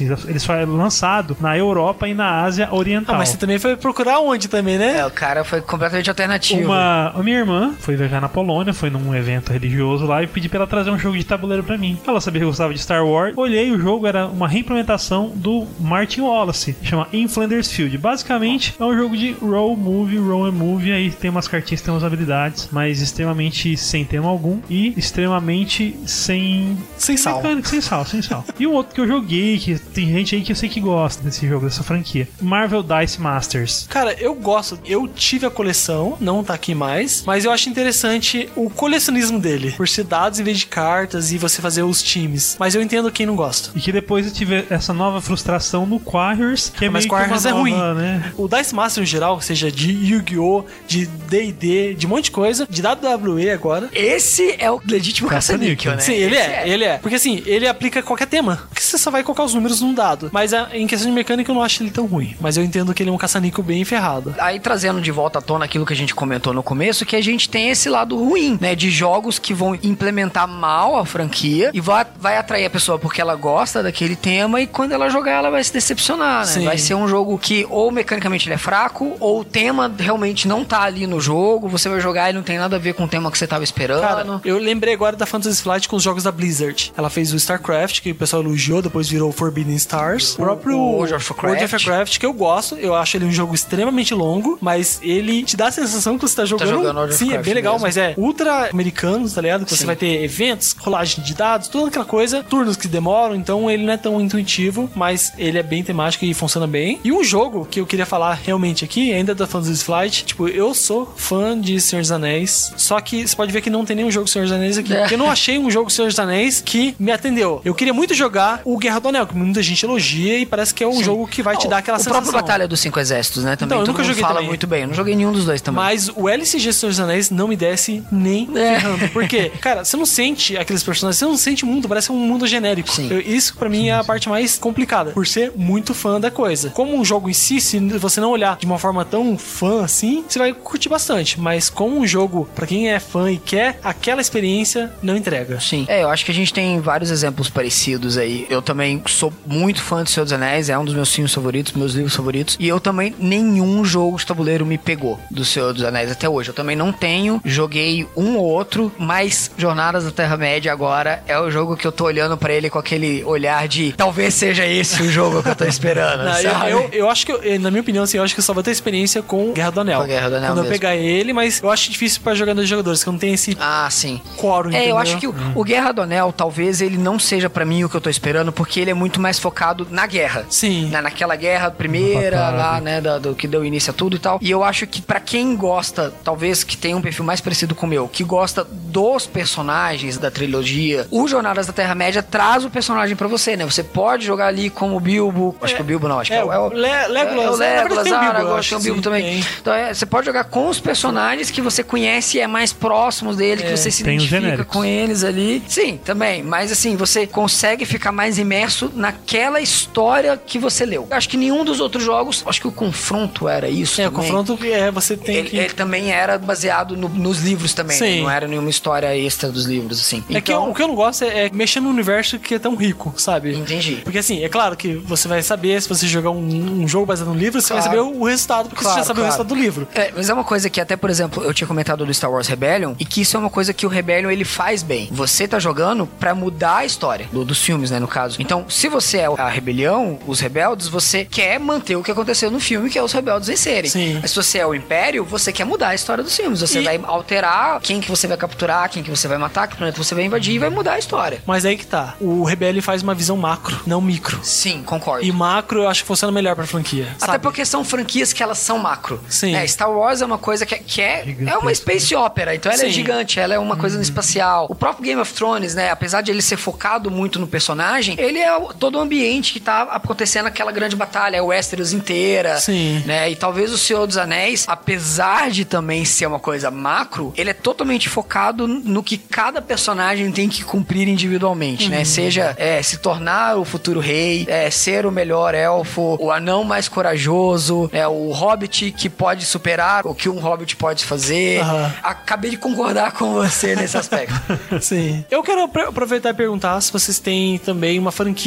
Ele só é lançado na Europa e na Ásia Oriental. Mas você também foi procurar onde também, né? O cara foi completamente alternativo. A minha irmã foi viajar na Polônia, foi num evento religioso lá e pedi pra ela trazer um jogo de tabuleiro pra mim. Ela sabia que eu gostava de Star Wars. Olhei, o jogo era uma reimplementação do Martin Wallace, chama In Flanders Field. Basicamente, é um jogo de roll and movie, aí tem umas cartinhas, tem umas habilidades, mas extremamente sem tema algum e extremamente sem sal. Mecânica, sem sal. E um outro que eu joguei, que tem gente aí que eu sei que gosta desse jogo, dessa franquia, Marvel Dice Masters. Cara, eu gosto. Eu tive a coleção, não tá aqui mais, mas eu acho interessante o colecionismo dele, por ser dados em vez de cartas e você fazer os times. Mas eu entendo quem não gosta. E que depois eu tive essa nova frustração no Quarriors, que é mas meio que Quarriors uma nova, é ruim, né? O Dice Master em geral, seja de Yu-Gi-Oh!, de D&D, de um monte de coisa, de WWE agora. Esse é o legítimo caça-níquel, né? Sim, ele é. Porque assim, ele aplica qualquer tema. Porque você só vai colocar os números num dado. Mas em questão de mecânica eu não acho ele tão ruim. Mas eu entendo que ele é um caça-níquel bem ferrado. Aí trazendo de volta à tona aquilo que a gente comentou no começo, que a gente tem esse lado ruim, né? De jogos que vão implementar mal a franquia e vai atrair a pessoa porque ela gosta daquele tema e quando ela jogar ela vai se decepcionar, né? Sim. Vai ser um jogo que ou mecanicamente ele é fraco ou o tema realmente não tá ali no jogo, você vai jogar e não tem nada a ver com o tema que você tava esperando. Cara, eu lembrei agora da Fantasy Flight com os jogos da Blizzard. Ela fez o StarCraft, que o pessoal elogiou, depois virou Forbidden Stars. O próprio World of Warcraft, que eu gosto. Eu acho ele um jogo extremamente longo, mas ele te dá a sensação que você tá jogando. Sim, é bem legal, mesmo. Mas é ultra americano, tá ligado? Que você vai ter eventos, rolagem de dados, toda aquela coisa, turnos que demoram, então ele não é tão intuitivo, mas ele é bem temático e funciona bem. E um jogo que eu queria falar realmente aqui, ainda da Fantasy Flight, tipo, eu sou fã de Senhor dos Anéis, só que você pode ver que não tem nenhum jogo Senhor dos Anéis aqui, porque eu não achei um jogo Senhor dos Anéis que me atendeu. Eu queria muito jogar o Guerra do Anel, que muita gente elogia e parece que é um jogo que vai te dar aquela sensação. O próprio Batalha dos Cinco Exércitos, né? Também então, eu nunca joguei fala também. muito bem. Eu não joguei nenhum dos dois também. Mas o LCG Senhor dos Anéis não me desce nem ferrando. Porque, cara, você não sente aqueles personagens, você não sente o mundo, parece um mundo genérico. Isso pra mim é a parte mais complicada, por ser muito fã da coisa. Como um jogo em si, se você não olhar de uma forma tão fã assim, você vai curtir bastante. Mas como um jogo, pra quem é fã e quer aquela experiência, não entrega. Sim. Eu acho que a gente tem vários exemplos parecidos aí. Eu também sou muito fã de Senhor dos Anéis, é um dos meus filmes favoritos, meus livros favoritos. E eu também, nenhum jogo de tabuleiro me pegou do Senhor dos Anéis até hoje. Eu também não tenho, joguei um ou outro, mas Jornadas da Terra-média agora é o jogo que eu tô olhando pra ele com aquele olhar de talvez seja esse o jogo que eu tô esperando, sabe? Eu acho que, na minha opinião, assim, eu acho que eu só vou ter experiência com Guerra do Anel. Com Guerra do Anel quando mesmo. eu pegar ele, mas eu acho difícil pra jogar dois jogadores, que eu não tenho esse quórum, eu acho que o Guerra do Anel, talvez ele não seja pra mim o que eu tô esperando, porque ele é muito mais focado na guerra. Sim. Naquela guerra primeira, lá, né, do que deu início a tudo e tal. E eu acho que pra quem gosta, talvez que tenha um perfil mais parecido com o meu, que gosta dos personagens da trilogia, o Jornadas da Terra-média traz o personagem pra você, né? Você pode jogar ali como o Bilbo, acho que o Bilbo não, acho que é o Legolas, Aragorn, tem o Bilbo também. Então você pode jogar com os personagens que você conhece e é mais próximos dele, que você se identifica com eles ali. Sim, também, mas assim, você consegue ficar mais imerso naquela história que você leu. Eu acho que nenhum dos outros jogos, acho que o Confronto era isso também. O Confronto você tem ele também era baseado nos livros também, né? Não era nenhuma história extra dos livros, assim. Então, o que eu não gosto é mexer no universo que é tão rico, sabe? Entendi. Porque assim, é claro que você vai saber, se você jogar um jogo baseado no livro, você vai saber o resultado, porque você já sabe o resultado do livro. Mas é uma coisa que até, por exemplo, eu tinha comentado do Star Wars Rebellion, e que isso é uma coisa que o Rebellion, ele faz bem. Você tá jogando pra mudar a história dos filmes, né, no caso. Então, se você é a rebelião, os rebeldes, você quer manter o que aconteceu no filme, que é os rebeldes vencerem. Sim. Mas se você é o Império, você quer mudar a história dos filmes. Você vai alterar quem que você vai capturar, quem que você vai matar, que planeta você vai invadir, e vai mudar a história. Mas aí que tá. O Rebellion faz uma visão macro, não micro. Sim, concordo. E macro eu acho que funciona melhor pra franquia. Até porque são franquias que elas são macro. Sim. Star Wars é uma coisa que é uma space opera, então ela é gigante, ela é uma coisa no espacial. O próprio Game of Thrones, né, apesar de ele ser focado muito no personagem, ele é todo o ambiente que tá acontecendo aquela grande batalha, é Westeros inteira. Sim. Né, e talvez o Senhor dos Anéis, apesar de também ser uma coisa macro, ele é totalmente focado no que cada personagem tem que cumprir individualmente, né? Seja se tornar o futuro rei, ser o melhor elfo, o anão mais corajoso, o hobbit que pode superar o que um hobbit pode fazer. Acabei de concordar com você nesse aspecto. Sim. Eu quero aproveitar e perguntar se vocês têm também uma franquia que vocês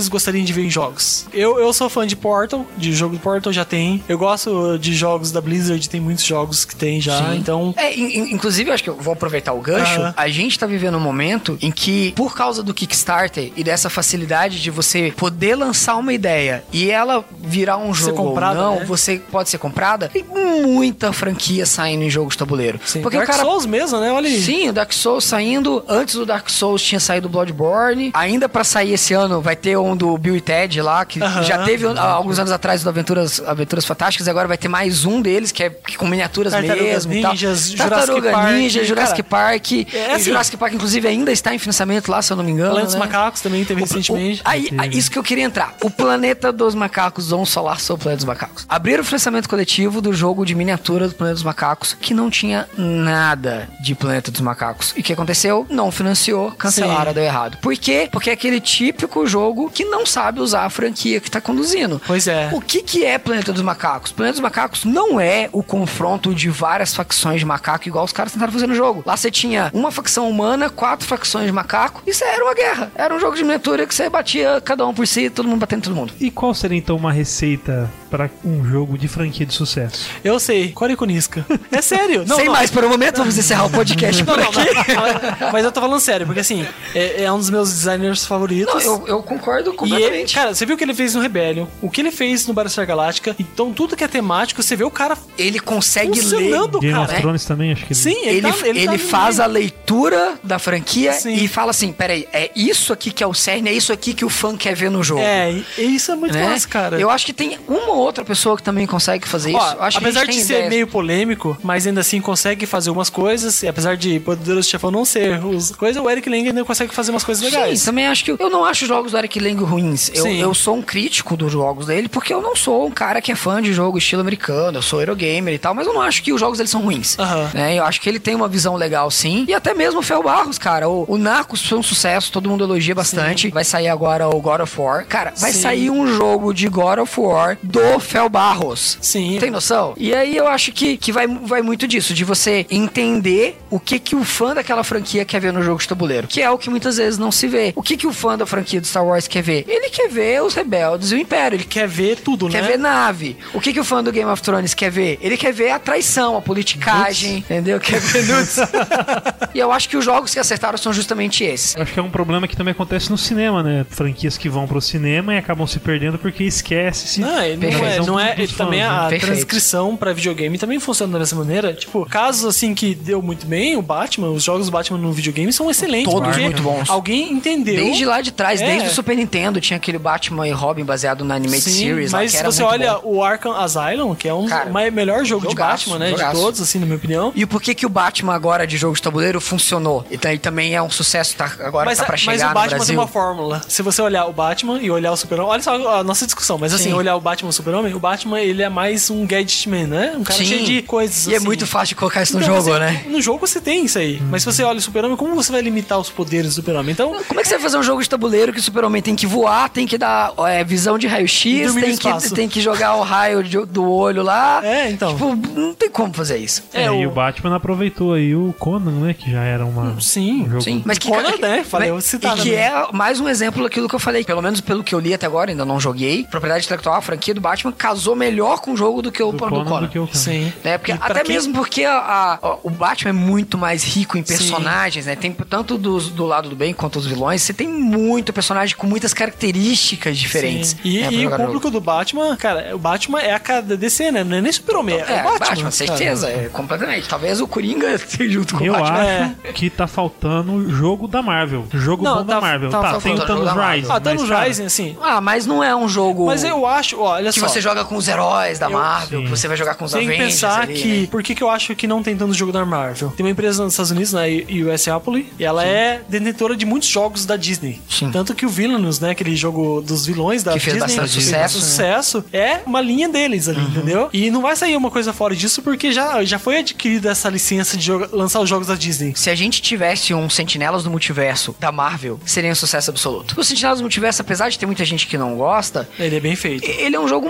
gostariam de ver em jogos? Eu sou fã de Portal, de jogo de Portal já tem. Eu gosto de jogos da Blizzard, tem muitos jogos que tem já, Sim. então... Inclusive, eu acho que eu vou aproveitar o gancho. A gente tá vivendo um momento em que, por causa do Kickstarter e dessa facilidade de você poder lançar uma ideia e ela virar um jogo comprada, ou não, né? você pode ser comprada, tem muita franquia saindo em jogos de tabuleiro. Sim. Porque Dark o cara... Souls mesmo, né? Olha aí. Sim, o Dark Souls saindo. Antes do Dark Souls tinha saído o Bloodborne. Ainda pra sair esse ano vai ter um do Bill e Ted lá, que já teve alguns anos atrás do Aventuras Fantásticas, e agora vai ter mais um deles, que é com miniaturas mesmo e tal. Tartaruga Ninja, Jurassic Park. Jurassic Park, inclusive, ainda está em financiamento lá, se eu não me engano. Planeta dos Macacos também teve recentemente. Isso que eu queria entrar. O Planeta dos Macacos, vamos falar sobre o Planeta dos Macacos. Abriram o financiamento coletivo do jogo de miniatura do Planeta dos Macacos, que não tinha nada de Planeta dos Macacos. E o que aconteceu? Não financiou, cancelaram, deu errado. Por quê? Porque é aquele típico jogo que não sabe usar a franquia que tá conduzindo. Pois é. O que é Planeta dos Macacos? Planeta dos Macacos não é o confronto de várias facções de macaco, igual os caras tentaram fazer no jogo. Lá você tinha uma facção humana, 4 facções de macaco. Isso era uma guerra. Era um jogo de miniatura que você batia cada um por si, todo mundo batendo todo mundo. E qual seria então uma receita para um jogo de franquia de sucesso? Eu sei, Coriconisca. É sério. Sem mais, por um momento, vamos encerrar o podcast por aqui. Mas eu tô falando sério, porque assim, é um dos meus designers favoritos. Não, eu concordo completamente. Cara, você viu o que ele fez no Rebellion, o que ele fez no Battlestar Galactica, então tudo que é temático, você vê o cara ele consegue ler. Game of Thrones também, acho que ele... Sim, ele faz a leitura da franquia e fala assim, peraí, é isso aqui que é o cerne, é isso aqui que o fã quer ver no jogo. E isso é muito massa, cara. Eu acho que tem uma ou outra pessoa que também consegue fazer isso. Acho apesar que de ser meio polêmico, mas ainda assim consegue fazer algumas coisas, e apesar de Poderoso Chefão não ser coisa, o Eric Lang ainda consegue fazer umas coisas legais. Sim, também acho que eu não acho os jogos do Eric Lang ruins. Eu sou um crítico dos jogos dele, porque eu não sou um cara que é fã de jogo estilo americano, eu sou Eurogamer e tal, mas eu não acho que os jogos dele são ruins. Eu acho que ele tem uma visão legal, sim. E até mesmo o Fel Barros, cara. O Narcos foi um sucesso, todo mundo elogia bastante. Sim. Vai sair agora o God of War. Cara, vai sair um jogo de God of War do Fel Barros. Sim. Tem noção? E aí eu acho que vai muito disso, de você entender o que o fã daquela franquia quer ver no jogo de tabuleiro. Que é o que muitas vezes não se vê. O que o fã da franquia do Star Wars quer ver? Ele quer ver os rebeldes e o Império. Ele quer ver tudo, né? Quer ver nave. O que o fã do Game of Thrones quer ver? Ele quer ver a traição, a politicagem, entendeu? Quer ver nudes. E eu acho que os jogos que acertaram são justamente esses. Eu acho que é um problema que também acontece no cinema, né? Franquias que vão pro cinema e acabam se perdendo porque esquece-se. Não é também a transcrição pra videogame também funciona da mesma maneira. Tipo, casos assim que deu muito bem, o Batman, os jogos do Batman no videogame são excelentes. Todos muito bons. Alguém entendeu. Desde lá de trás, desde o Super Nintendo, tinha aquele Batman e Robin baseado na Animated Series. Mas se você olha o Arkham Asylum, que é o melhor jogo de Batman, né? De todos, assim, na minha opinião. E por que o Batman agora de jogo de tabuleiro funcionou? E também é um sucesso, agora tá pra chegar no Brasil. Mas o Batman tem uma fórmula. Se você olhar o Batman e olhar o Super-Homem, olha só a nossa discussão, mas assim, olhar o Batman e o Super-Homem, o Batman, ele é mais um gadgetman, né? Um cara cheio de coisas, E é muito fácil de colocar isso no jogo, né? No jogo você tem isso aí. Mas se você olha o Super-Homem, como você vai limitar os poderes do Super-Homem? Então... Como é que você vai fazer um jogo de tabuleiro que o Super-Homem tem que voar, tem que dar visão de raio-x, tem que jogar o raio do olho lá? Então. Tipo, não tem como fazer isso. E o Batman aproveitou aí o Conan, né? Que já era um jogo. Sim, mas que Conan, né? Falei, eu citar que é mais um exemplo daquilo que eu falei. Pelo menos pelo que eu li até agora, ainda não joguei. Propriedade intelectual, a franquia do Batman casou melhor com o jogo do que o do Conan. Sim. Né? Porque, até mesmo porque o Batman é muito mais rico em personagens, né? Tem tanto do lado do bem quanto dos vilões. Você tem muito personagem com muitas características diferentes. E o público do Batman, cara, o Batman é a cara da DC, né? Não é nem Super-Homem, é o Batman. Certeza, completamente. Talvez o Coringa esteja junto com o Batman. Eu acho que tá faltando o jogo da Marvel. Jogo bom da Marvel. Tem o Thanos Rising. Thanos Rising, assim. Mas não é um jogo... Mas eu acho, olha que só. Que você joga com os heróis da Marvel, que você vai jogar com os Avengers. Tem que pensar ali, que... Né? Por que eu acho que não tem tanto jogo da Marvel? Tem uma empresa nos Estados Unidos, né, US Apple, e ela é detentora de muitos jogos da Disney. Sim. Tanto que o Villainous, né, aquele jogo dos vilões da Disney, que fez bastante sucesso, é uma linha deles ali, entendeu? E não vai sair uma coisa fora disso, porque já foi adquirida essa licença de lançar os jogos da Disney. Se a gente tivesse um Sentinelas do Multiverso da Marvel, seria um sucesso absoluto. O Sentinelas do Multiverso, apesar de ter muita gente que não gosta... Ele é bem feito. Ele é um jogo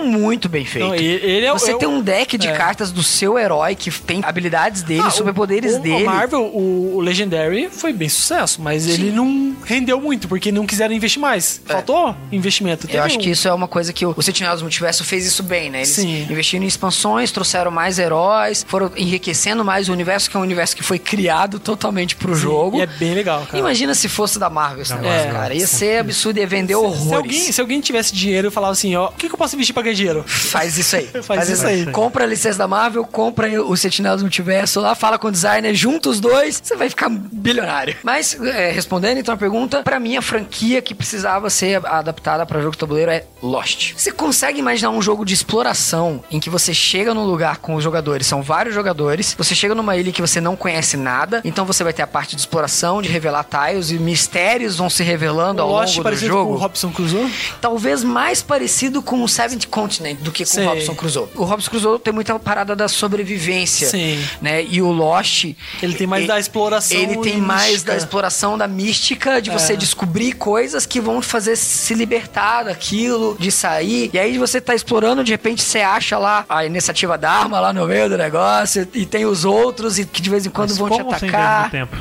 muito bem feito. Não, ele é, você tem um deck de cartas do seu herói que tem habilidades dele, superpoderes dele. O Marvel, o Legendary foi bem sucesso, mas ele não rendeu muito, porque não quiseram investir mais. Faltou investimento. Eu acho que isso é uma coisa que o Sentinelas do Multiverso fez isso bem, né? Eles investiram em expansões, trouxeram mais heróis, foram enriquecendo mais o universo, que é um universo que foi criado totalmente pro jogo. E é bem legal, cara. Imagina se fosse da Marvel esse negócio, cara. Ia ser absurdo, ia vender horrores. Se alguém tivesse dinheiro e falava assim, ó, o que eu posso investir pra ganhar dinheiro? Faz isso aí. Faz isso aí. Compra a licença da Marvel, compra o Sentinelas do Multiverso lá, fala com o designer, junta os dois, você vai ficar bilionário. Mas, respondendo então a pergunta, pra mim a franquia que precisava ser adaptada pra jogo de tabuleiro é Lost. Você consegue imaginar um jogo de exploração em que você chega num lugar com os jogadores, são vários jogadores, você chega numa ilha que você não conhece nada, então você vai ter a parte de exploração, de revelar tiles e mistérios vão se revelando ao longo do jogo. Com o Robinson Crusoe? Talvez mais parecido com o Seventh Continent do que com o Robinson Crusoe. O Robinson Crusoe tem muita parada da sobrevivência, né? E o Lost... Ele tem mais da exploração. Ele tem mais da exploração da mística, de você descobrir coisas que vão fazer se libertar daquilo, de sair. E aí você tá explorando, de repente você acha lá a iniciativa da arma lá no meio do negócio, e tem os outros e que de vez em quando vão te atacar. Tempo?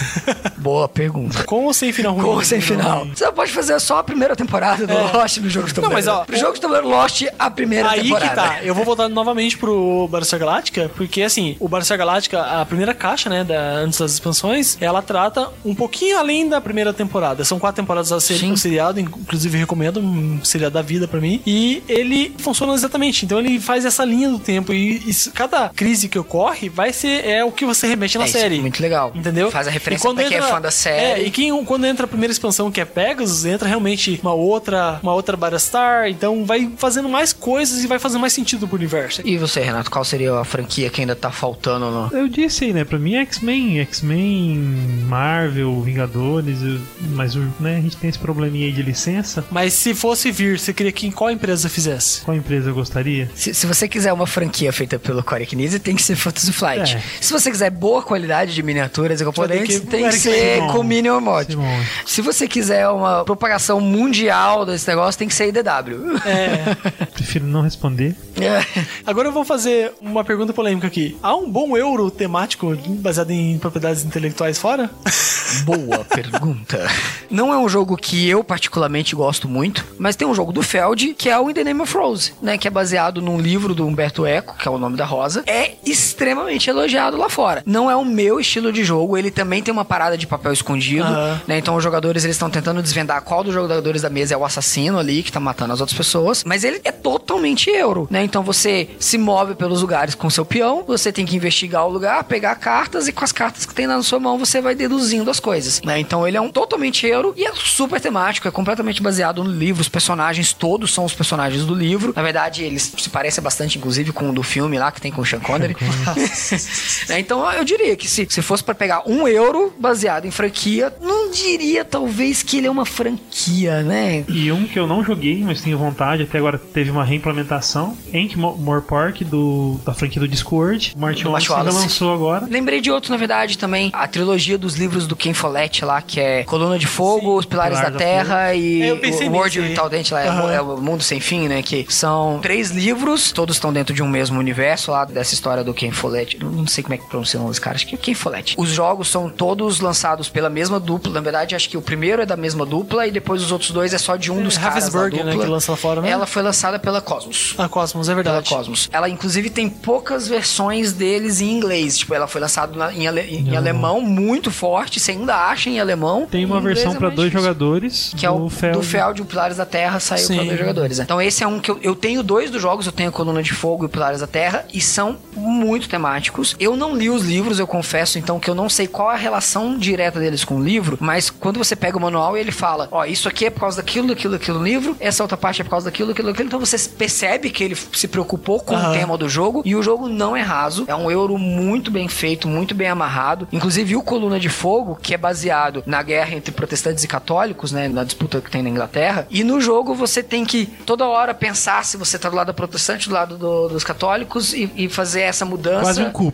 Boa pergunta. Com ou sem final ruim? Com ou sem final? Você pode fazer só a primeira temporada do Lost no jogo de tabuleiro. Não, mas ó, pro jogo de tabuleiro Lost, a primeira temporada. Aí que tá. Eu vou voltar novamente pro Battlestar Galactica, porque assim, o Battlestar Galactica, a primeira caixa, né, antes das expansões, ela trata um pouquinho além da primeira temporada. São 4 temporadas a ser um seriado, inclusive recomendo, um seriado da vida pra mim. E ele funciona exatamente. Então ele faz essa linha do tempo e cada crise que ocorre vai ser o que você remete na série. Isso é muito legal. Entendeu? Faz a referência pra quem é fã da série. E quando entra a primeira expansão, que é Pegasus, entra realmente uma outra Battlestar. Então vai fazendo mais coisas e vai fazendo mais sentido pro universo. E você, Renato, qual seria a franquia que ainda tá faltando no... Eu disse aí, né? Pra mim é X-Men, Marvel, Vingadores, mas né, a gente tem esse probleminha aí de licença. Mas se fosse vir, você queria que qual empresa fizesse? Qual empresa eu gostaria? Se você quiser uma franquia feita pelo Corey Knizia, tem que ser Fantasy Flight. Se você quiser boa qualidade de miniaturas e componentes, tem que ser com Minion Mod. Se você quiser uma propagação mundial desse negócio, tem que ser IDW. Prefiro não responder. Agora eu vou fazer uma pergunta polêmica aqui. Há um bom euro temático baseado em propriedades intelectuais fora? Boa pergunta. Não é um jogo que eu particularmente gosto muito, mas tem um jogo do Feld, que é o In the Name of Rose, né? Que é baseado num livro do Humberto Eco, que é o nome da Rosa. É extremamente elogiado lá fora. Não é o meu estilo de jogo, ele também tem uma parada de papel escondido, né? Então os jogadores, eles estão tentando desvendar qual dos jogadores da mesa é o assassino ali, que tá matando as outras pessoas, mas ele é totalmente euro, né? Então você se move pelos lugares com seu peão, você tem que investigar o lugar, pegar cartas, e com as cartas que tem na sua mão, você vai deduzindo as coisas, né? Então ele é totalmente euro e é super temático, é completamente baseado no livro, os personagens todos são os personagens do livro. Na verdade, eles se parecem bastante, inclusive, com o do filme lá, que tem com o Sean Connery. Então eu diria que se fosse pra pegar €1 baseado em franquia, não diria talvez que ele é uma franquia, né? E um que eu não joguei, mas tenho vontade, até agora teve uma reimplementação, Ankh-Morpork Park, da franquia do Discord. O Martin Wallace lançou agora. Lembrei de outro, na verdade, também. A trilogia dos livros do Ken Follett lá, que é Coluna de Fogo, Os Pilares da Terra e o World Without End lá, é o Mundo Sem Fim, né? Que são 3 livros, todos estão dentro de um mesmo universo lá, dessa história do Ken Follett. Não sei como é que pronuncia o nome desse cara, acho que é Ken Follett. Os jogos são todos lançados pela mesma dupla. Na verdade, acho que o primeiro é da mesma dupla e depois os outros 2 é só de um dos caras da dupla. Né, que lança lá fora, né? Ela foi lançada pela Cosmos. A Cosmos, é verdade. Pela Cosmos. Ela, inclusive, tem poucas versões deles em inglês. Tipo, ela foi lançada em alemão muito forte. Você ainda acha em alemão. Tem uma versão pra 2 jogadores. Que é o do Feld, o Pilares da Terra, saiu pra 2 jogadores. Então esse é um que eu tenho 2 dos jogos. Eu tenho a Coluna de Fogo e o Pilares da Terra. E são muito temáticos. Eu não li os livros, eu confesso, então, que eu não sei qual é a relação direta deles com o livro. Mas quando você pega o manual, ele fala, isso aqui é por causa daquilo no livro. Essa outra parte é por causa daquilo. Então você percebe que ele se preocupou com o tema do jogo. E o jogo não é raso. É um euro muito bem feito, muito bem amarrado. Inclusive o Coluna de Fogo, que é baseado na guerra entre protestantes e católicos, né? Na disputa que tem na Inglaterra. E no jogo você tem que toda hora pensar se você tá do lado da protestante, do lado dos católicos e fazer essa mudança. Quase um coup.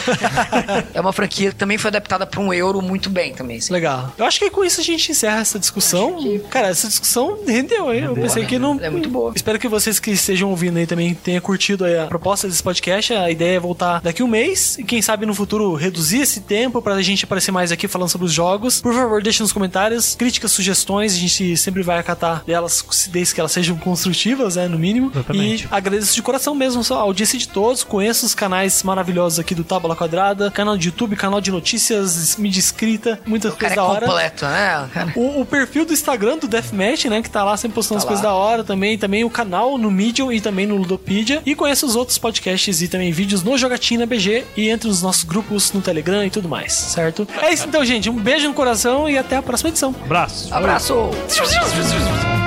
É uma franquia que também foi adaptada pra €1 muito bem também. Assim. Legal. Eu acho que com isso a gente encerra essa discussão. Cara, essa discussão rendeu, hein? Eu pensei que não... É muito boa. Espero que vocês que estejam ouvindo aí também tenham curtido aí a proposta desse podcast. A ideia é voltar daqui um mês e quem sabe no futuro reduzir esse tempo pra gente aparecer mais aqui falando sobre os jogos. Por favor, deixe nos comentários críticas, sugestões. A gente sempre vai acatar delas desde que elas sejam construtivas, né? No mínimo. Exatamente. E agradeço de coração mesmo a audiência de todos. Conheço os canais maravilhosos aqui do Tábua Quadrada, canal de YouTube, canal de notícias, mídia escrita, muita coisa da hora. Completo, né? O perfil do Instagram do Deathmatch, né? Que tá lá sempre postando as coisas da hora também. Também o canal no Medium e também no Ludopedia. E conheço os outros podcasts e também vídeos no Jogatina BG e entre os nossos grupos no Telegram e tudo mais, certo? É isso então, gente. Um beijo no coração e até a próxima edição. Abraço. Abraço.